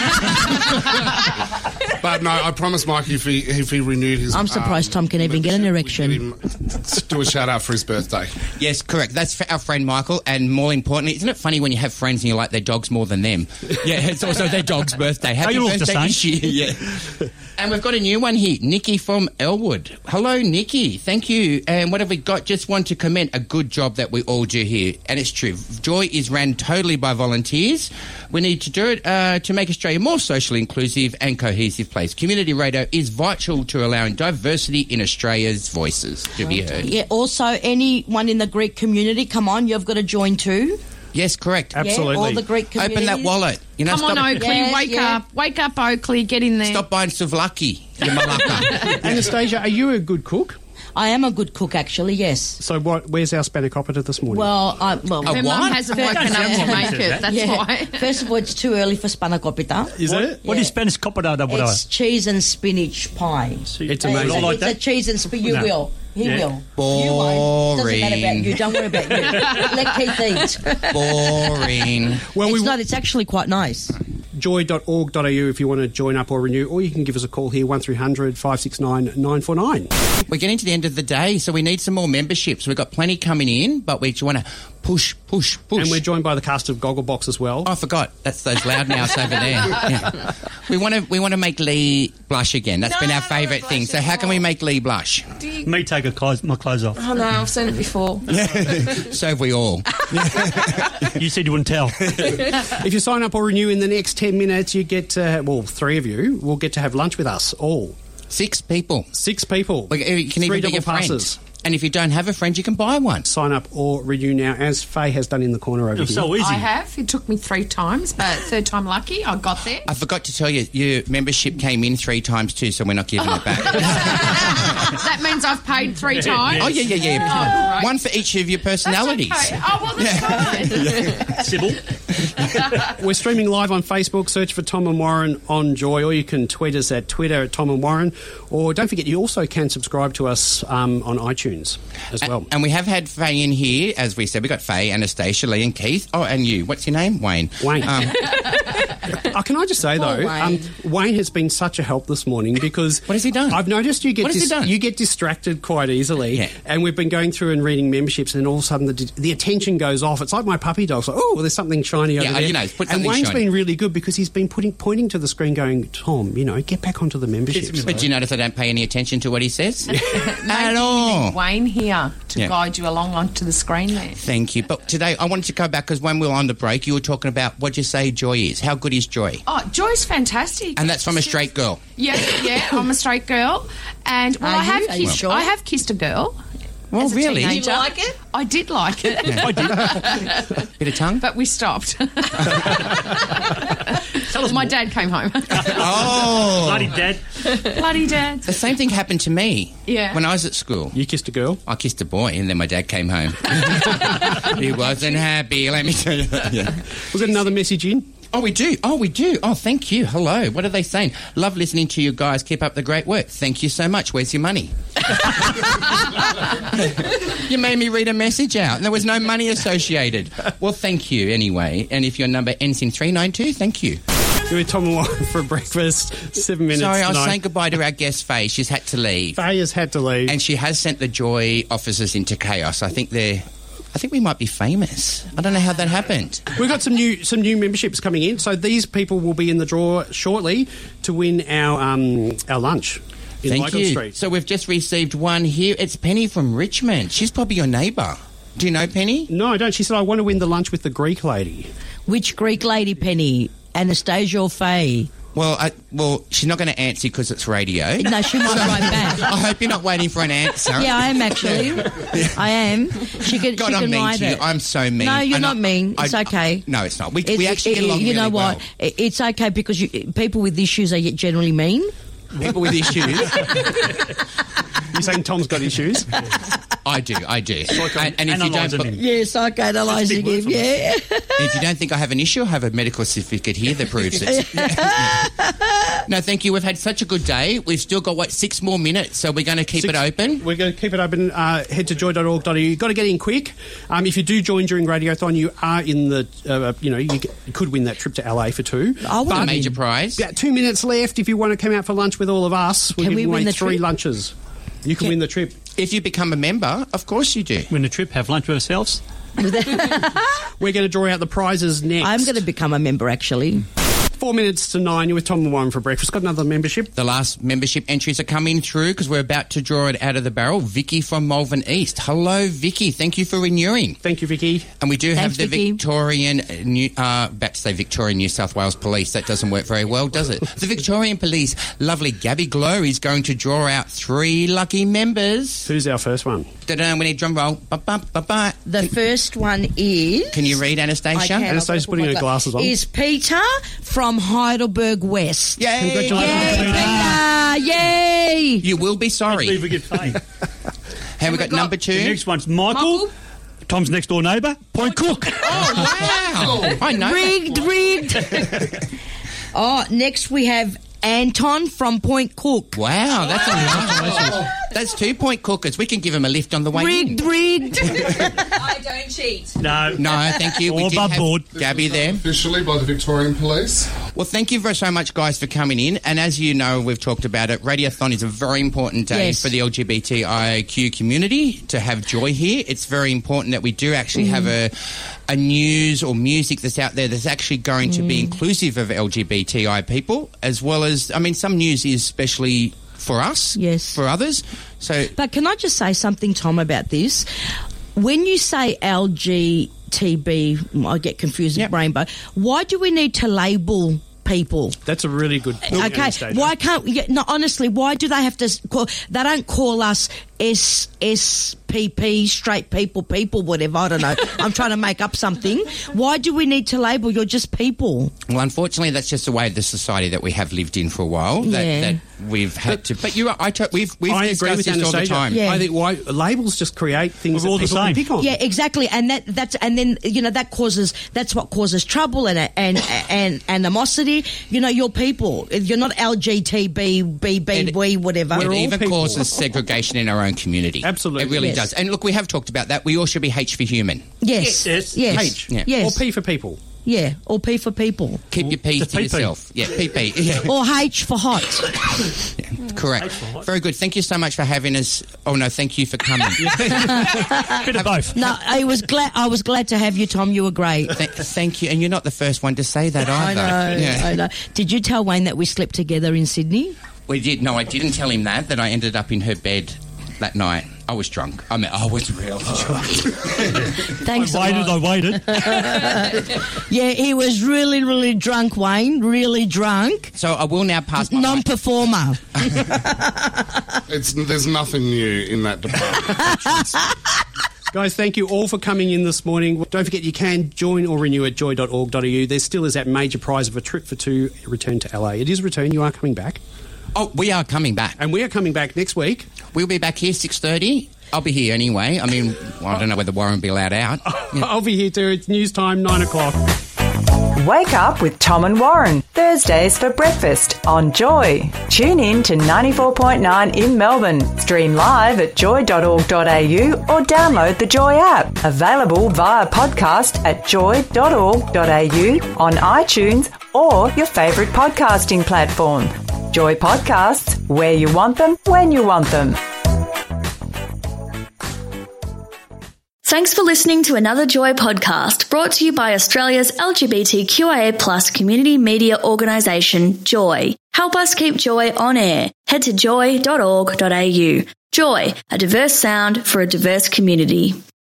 But no, I promise Mike if he if he renewed his... I'm surprised Tom can even get an membership, erection. we'd give him- do a shout out for his birthday. Yes, correct. That's for our friend Michael. And more importantly, isn't it funny when you have friends and you like their dogs more than them? Yeah, it's also their dog's birthday. Happy you look the birthday, same. Ishi. Yeah. And we've got a new one here, Nikki from Elwood. Hello, Nikki. Thank you. And what have we got? Just want to commend a good job that we all do here. And it's true. Joy is ran totally by volunteers. We need to do it uh, to make Australia more socially inclusive and cohesive place. Community radio is vital to allowing diversity in Australia's voices to be heard. Yeah, also, anyone in the Greek community, come on, you've got to join too. Yes, correct. Absolutely. Yeah, all the Greek community. Open that wallet. You know, Come on, stop, Oakley. Yes, wake yeah. up. Wake up, Oakley. Get in there. stop buying souvlaki, you malaka. Anastasia, are you a good cook? I am a good cook, actually, yes. So what? Where's our spanakopita this morning? Well, I, well A Her what? mum hasn't woken up to Yeah. make it. That's yeah. why. First of all, it's too early for spanakopita. is it? What is Spanish copper? It's cheese and spinach pie. It's Uh, amazing. I like it's a that. cheese and spinach. You No. will. He Yeah. will. You won't. Doesn't matter about Boring. you. Don't worry about you. Let Keith eat. Boring. Well, It's we not. It's actually quite nice. joy dot org dot a u if you want to join up or renew, or you can give us a call here one three hundred five six nine nine four nine. We're getting to the end of the day, so we need some more memberships. We've got plenty coming in, but we just want to push, push, push. And we're joined by the cast of Gogglebox as well. Oh, I forgot. That's those loudmouths over there. Yeah. We want to we want to make Lee blush again. That's No, been our I don't favourite blush thing. So how can we make Lee blush? Me take a clothes, my clothes off. Oh no, I've seen it before. So have we all. You said you wouldn't tell. If you sign up or renew in the next ten minutes, you get, uh, well, three of you will get to have lunch with us, all. Six people. Six people. We- You can Three even be double a friend. passes. And if you don't have a friend, you can buy one. Sign up or renew now, as Faye has done in the corner over It's here. so easy. I have. It took me three times, but third time lucky, I got there. I forgot to tell you, your membership came in three times too, so we're not giving it back. That means I've paid three times. Oh, yeah, yeah, yeah. Oh, right. One for each of your That's personalities. okay. Oh, well, that's fine. Sybil. We're streaming live on Facebook. Search for Tom and Warren on Joy, or you can tweet us at Twitter at Tom and Warren. Or don't forget, you also can subscribe to us um, on iTunes as well. And we have had Faye in here, as we said. We've got Faye, Anastasia, Lee and Keith. Oh, and you. What's your name? Wayne. Wayne. Um, Oh, can I just say Poor though, Wayne. um, Wayne has been such a help this morning because What has he done? I've noticed you get What has he done? you get distracted quite easily, Yeah. and we've been going through and reading memberships, and all of a sudden the, the attention goes off. It's like my puppy dog's like, oh, well, there's something shiny Yeah. yeah, there. you know, put and something Wayne's shiny. been really good because he's been putting pointing to the screen, going, "Tom, you know, get back onto the memberships." But do you notice I don't pay any attention to what he says at You all? need Wayne here to Yeah. guide you along onto the screen there. Thank you. But today I wanted to go back because when we were on the break, you were talking about what you say Joy is. How good is Joy? Oh, Joy's fantastic. And that's from a straight girl. Yeah, yeah, I'm a straight girl, and well, Are I have you? Are you kissed. sure? I have kissed a girl. Well, as a really? teenager. Did you like it? I did like it. I did. Bit of tongue? But we stopped. My dad came home. Oh. Bloody dad. Bloody dad. The same thing happened to me Yeah. when I was at school. You kissed a girl. I kissed a boy and then my dad came home. He wasn't happy, let me tell you that. Yeah. We've got another message in. Oh, we do. Oh, we do. Oh, thank you. Hello. What are they saying? Love listening to you guys. Keep up the great work. Thank you so much. Where's your money? You made me read a message out and there was no money associated. Well, thank you anyway. And if your number ends in three nine two, thank you. You're with Tom and Warren for breakfast. Seven minutes Sorry, I was tonight. saying goodbye to our guest, Faye. She's had to leave. Faye has had to leave. And she has sent the Joy officers into chaos. I think they're... I think we might be famous. I don't know how that happened. We've got some new some new memberships coming in, so these people will be in the draw shortly to win our um, our lunch in Thank Lygon you. Street. So we've just received one here. It's Penny from Richmond. She's probably your neighbour. Do you know Penny? No, I don't. She said, I want to win the lunch with the Greek lady. Which Greek lady, Penny? Anastasia or Faye? Well, I, well, she's not going to answer because it's radio. No, she might write back. I hope you're not waiting for an answer. Yeah, I am actually. I am. She can, God, she I'm can mean write to you. it. I'm so mean. No, you're And not I- mean. It's I- okay. No, it's not. We, It's- we actually it- get along You really know what? well. It- It's okay because you, people with issues are generally mean. People with issues. You're saying Tom's got issues? I do, I do. And, and if you don't, Analysing him. Yeah, psychoanalysing word him, for me. yeah. if you don't think I have an issue, I have a medical certificate here that proves it. No, thank you. We've had such a good day. We've still got, what, six more minutes, so we're going to keep Six- it open. We're going to keep it open. Uh, head to joy dot org dot a u. You've got to get in quick. Um, if you do join during Radiothon, you are in the, uh, you know, you, c- you could win that trip to L A for two. I What a want major prize. Yeah, two minutes left if you want to come out for lunch with all of us. We're Can we giving win away the three trip? lunches. You can Can- win the trip. If you become a member, of course you do. Win the trip, have lunch with ourselves. We're going to draw out the prizes next. I'm going to become a member, actually. Four minutes to nine. You're with Tom and Warren for breakfast. Got another membership. The last membership entries are coming through because we're about to draw it out of the barrel. Vicky from Malvern East. Hello, Vicky. Thank you for renewing. Thank you, Vicky. And we do Thanks, have the Vicky. Victorian, uh, New, uh, about to say Victorian New South Wales Police. That doesn't work very well, does it? The Victorian Police, lovely Gabby Glow, is going to draw out three lucky members. Who's our first one? Da-da, we need drum roll. Ba-ba, ba-ba. The first one is... Can you read, Anastasia? I can. Anastasia's I've got to putting put her my glasses on. Is Peter from Heidelberg West. Yay! Congratulations, Yay, Peter! Yay! You will be sorry. Leave a good fame. Have we got number two? The next one's Michael. Michael? Tom's next door neighbour. Point Cook. Oh, wow. I know. Rigged, rigged. Oh, next we have Anton from Point Cook. Wow, that's a nice. That's two point cookers. We can give him a lift on the way Rigged, in. rigged. I don't cheat. No. No, thank you. We All did above have board. Gabby there. Officially by the Victorian Police. Well, thank you very so much, guys, for coming in. And as you know, we've talked about it. Radiothon is a very important day Yes. for the L G B T I Q community to have Joy here. It's very important that we do actually have a a news or music that's out there that's actually going to be inclusive of L G B T I people, as well as, I mean, some news is especially for us, Yes. for others. So But can I just say something, Tom, about this? When you say L G T B, I get confused Yep. with rainbow, why do we need to label people? That's a really good point. Okay, Anastasia. why can't yeah, no? Honestly, why do they have to call? They don't call us S S P P, straight people, people, whatever. I don't know. I'm trying to make up something. Why do we need to label? You're just people. Well, unfortunately, that's just the way of the society that we have lived in for a while. That, Yeah. that we've had to. But you, are, I, to, we've we've I discussed agree with this all the Anastasia. time. Yeah. I think why labels just create things We're all that the people can same. pick on. Yeah, exactly, and that that's and then you know that causes that's what causes trouble and and and animosity. You know, you're people. You're not L G T B B B And we whatever. It all even people. causes segregation in our own community. Absolutely. It really Yes. does. And look, we have talked about that. We all should be H for human. Yes, Yes. yes, H. Yeah. yes, Or P for people. yeah, or P for people, Keep your P's Just to P P. yourself. Yeah, P P. Yeah. or H for hot. Correct. Very good. Thank you so much for having us. Oh, no, thank you for coming. Bit of both. No, I was glad. I was glad to have you, Tom. You were great. Th- thank you. And you're not the first one to say that I either. know. Yeah. I know. Did you tell Wayne that we slept together in Sydney? We did. No, I didn't tell him that, that I ended up in her bed that night. I was drunk. I mean, I was real drunk. Thanks I waited, a lot. I waited. Yeah, he was really, really drunk, Wayne. Really drunk. So I will now pass my... Non-performer. It's, there's nothing new in that department. Guys, thank you all for coming in this morning. Don't forget you can join or renew at joy dot org dot a u. There still is that major prize of a trip for two return to L A. It is return. You are coming back. Oh, we are coming back. And we are coming back next week. We'll be back here six thirty. I'll be here anyway. I mean, well, I don't know whether Warren will be allowed out. Yeah. I'll be here too. It's news time, nine o'clock. Wake up with Tom and Warren, Thursdays for breakfast on Joy. Tune in to ninety-four point nine in Melbourne. Stream live at joy dot org dot a u or download the Joy app. Available via podcast at joy dot org dot a u, on iTunes or your favourite podcasting platform. Joy Podcasts, where you want them, when you want them. Thanks for listening to another Joy podcast brought to you by Australia's L G B T Q I A plus community media organisation, Joy. Help us keep Joy on air. Head to joy dot org dot a u. Joy, a diverse sound for a diverse community.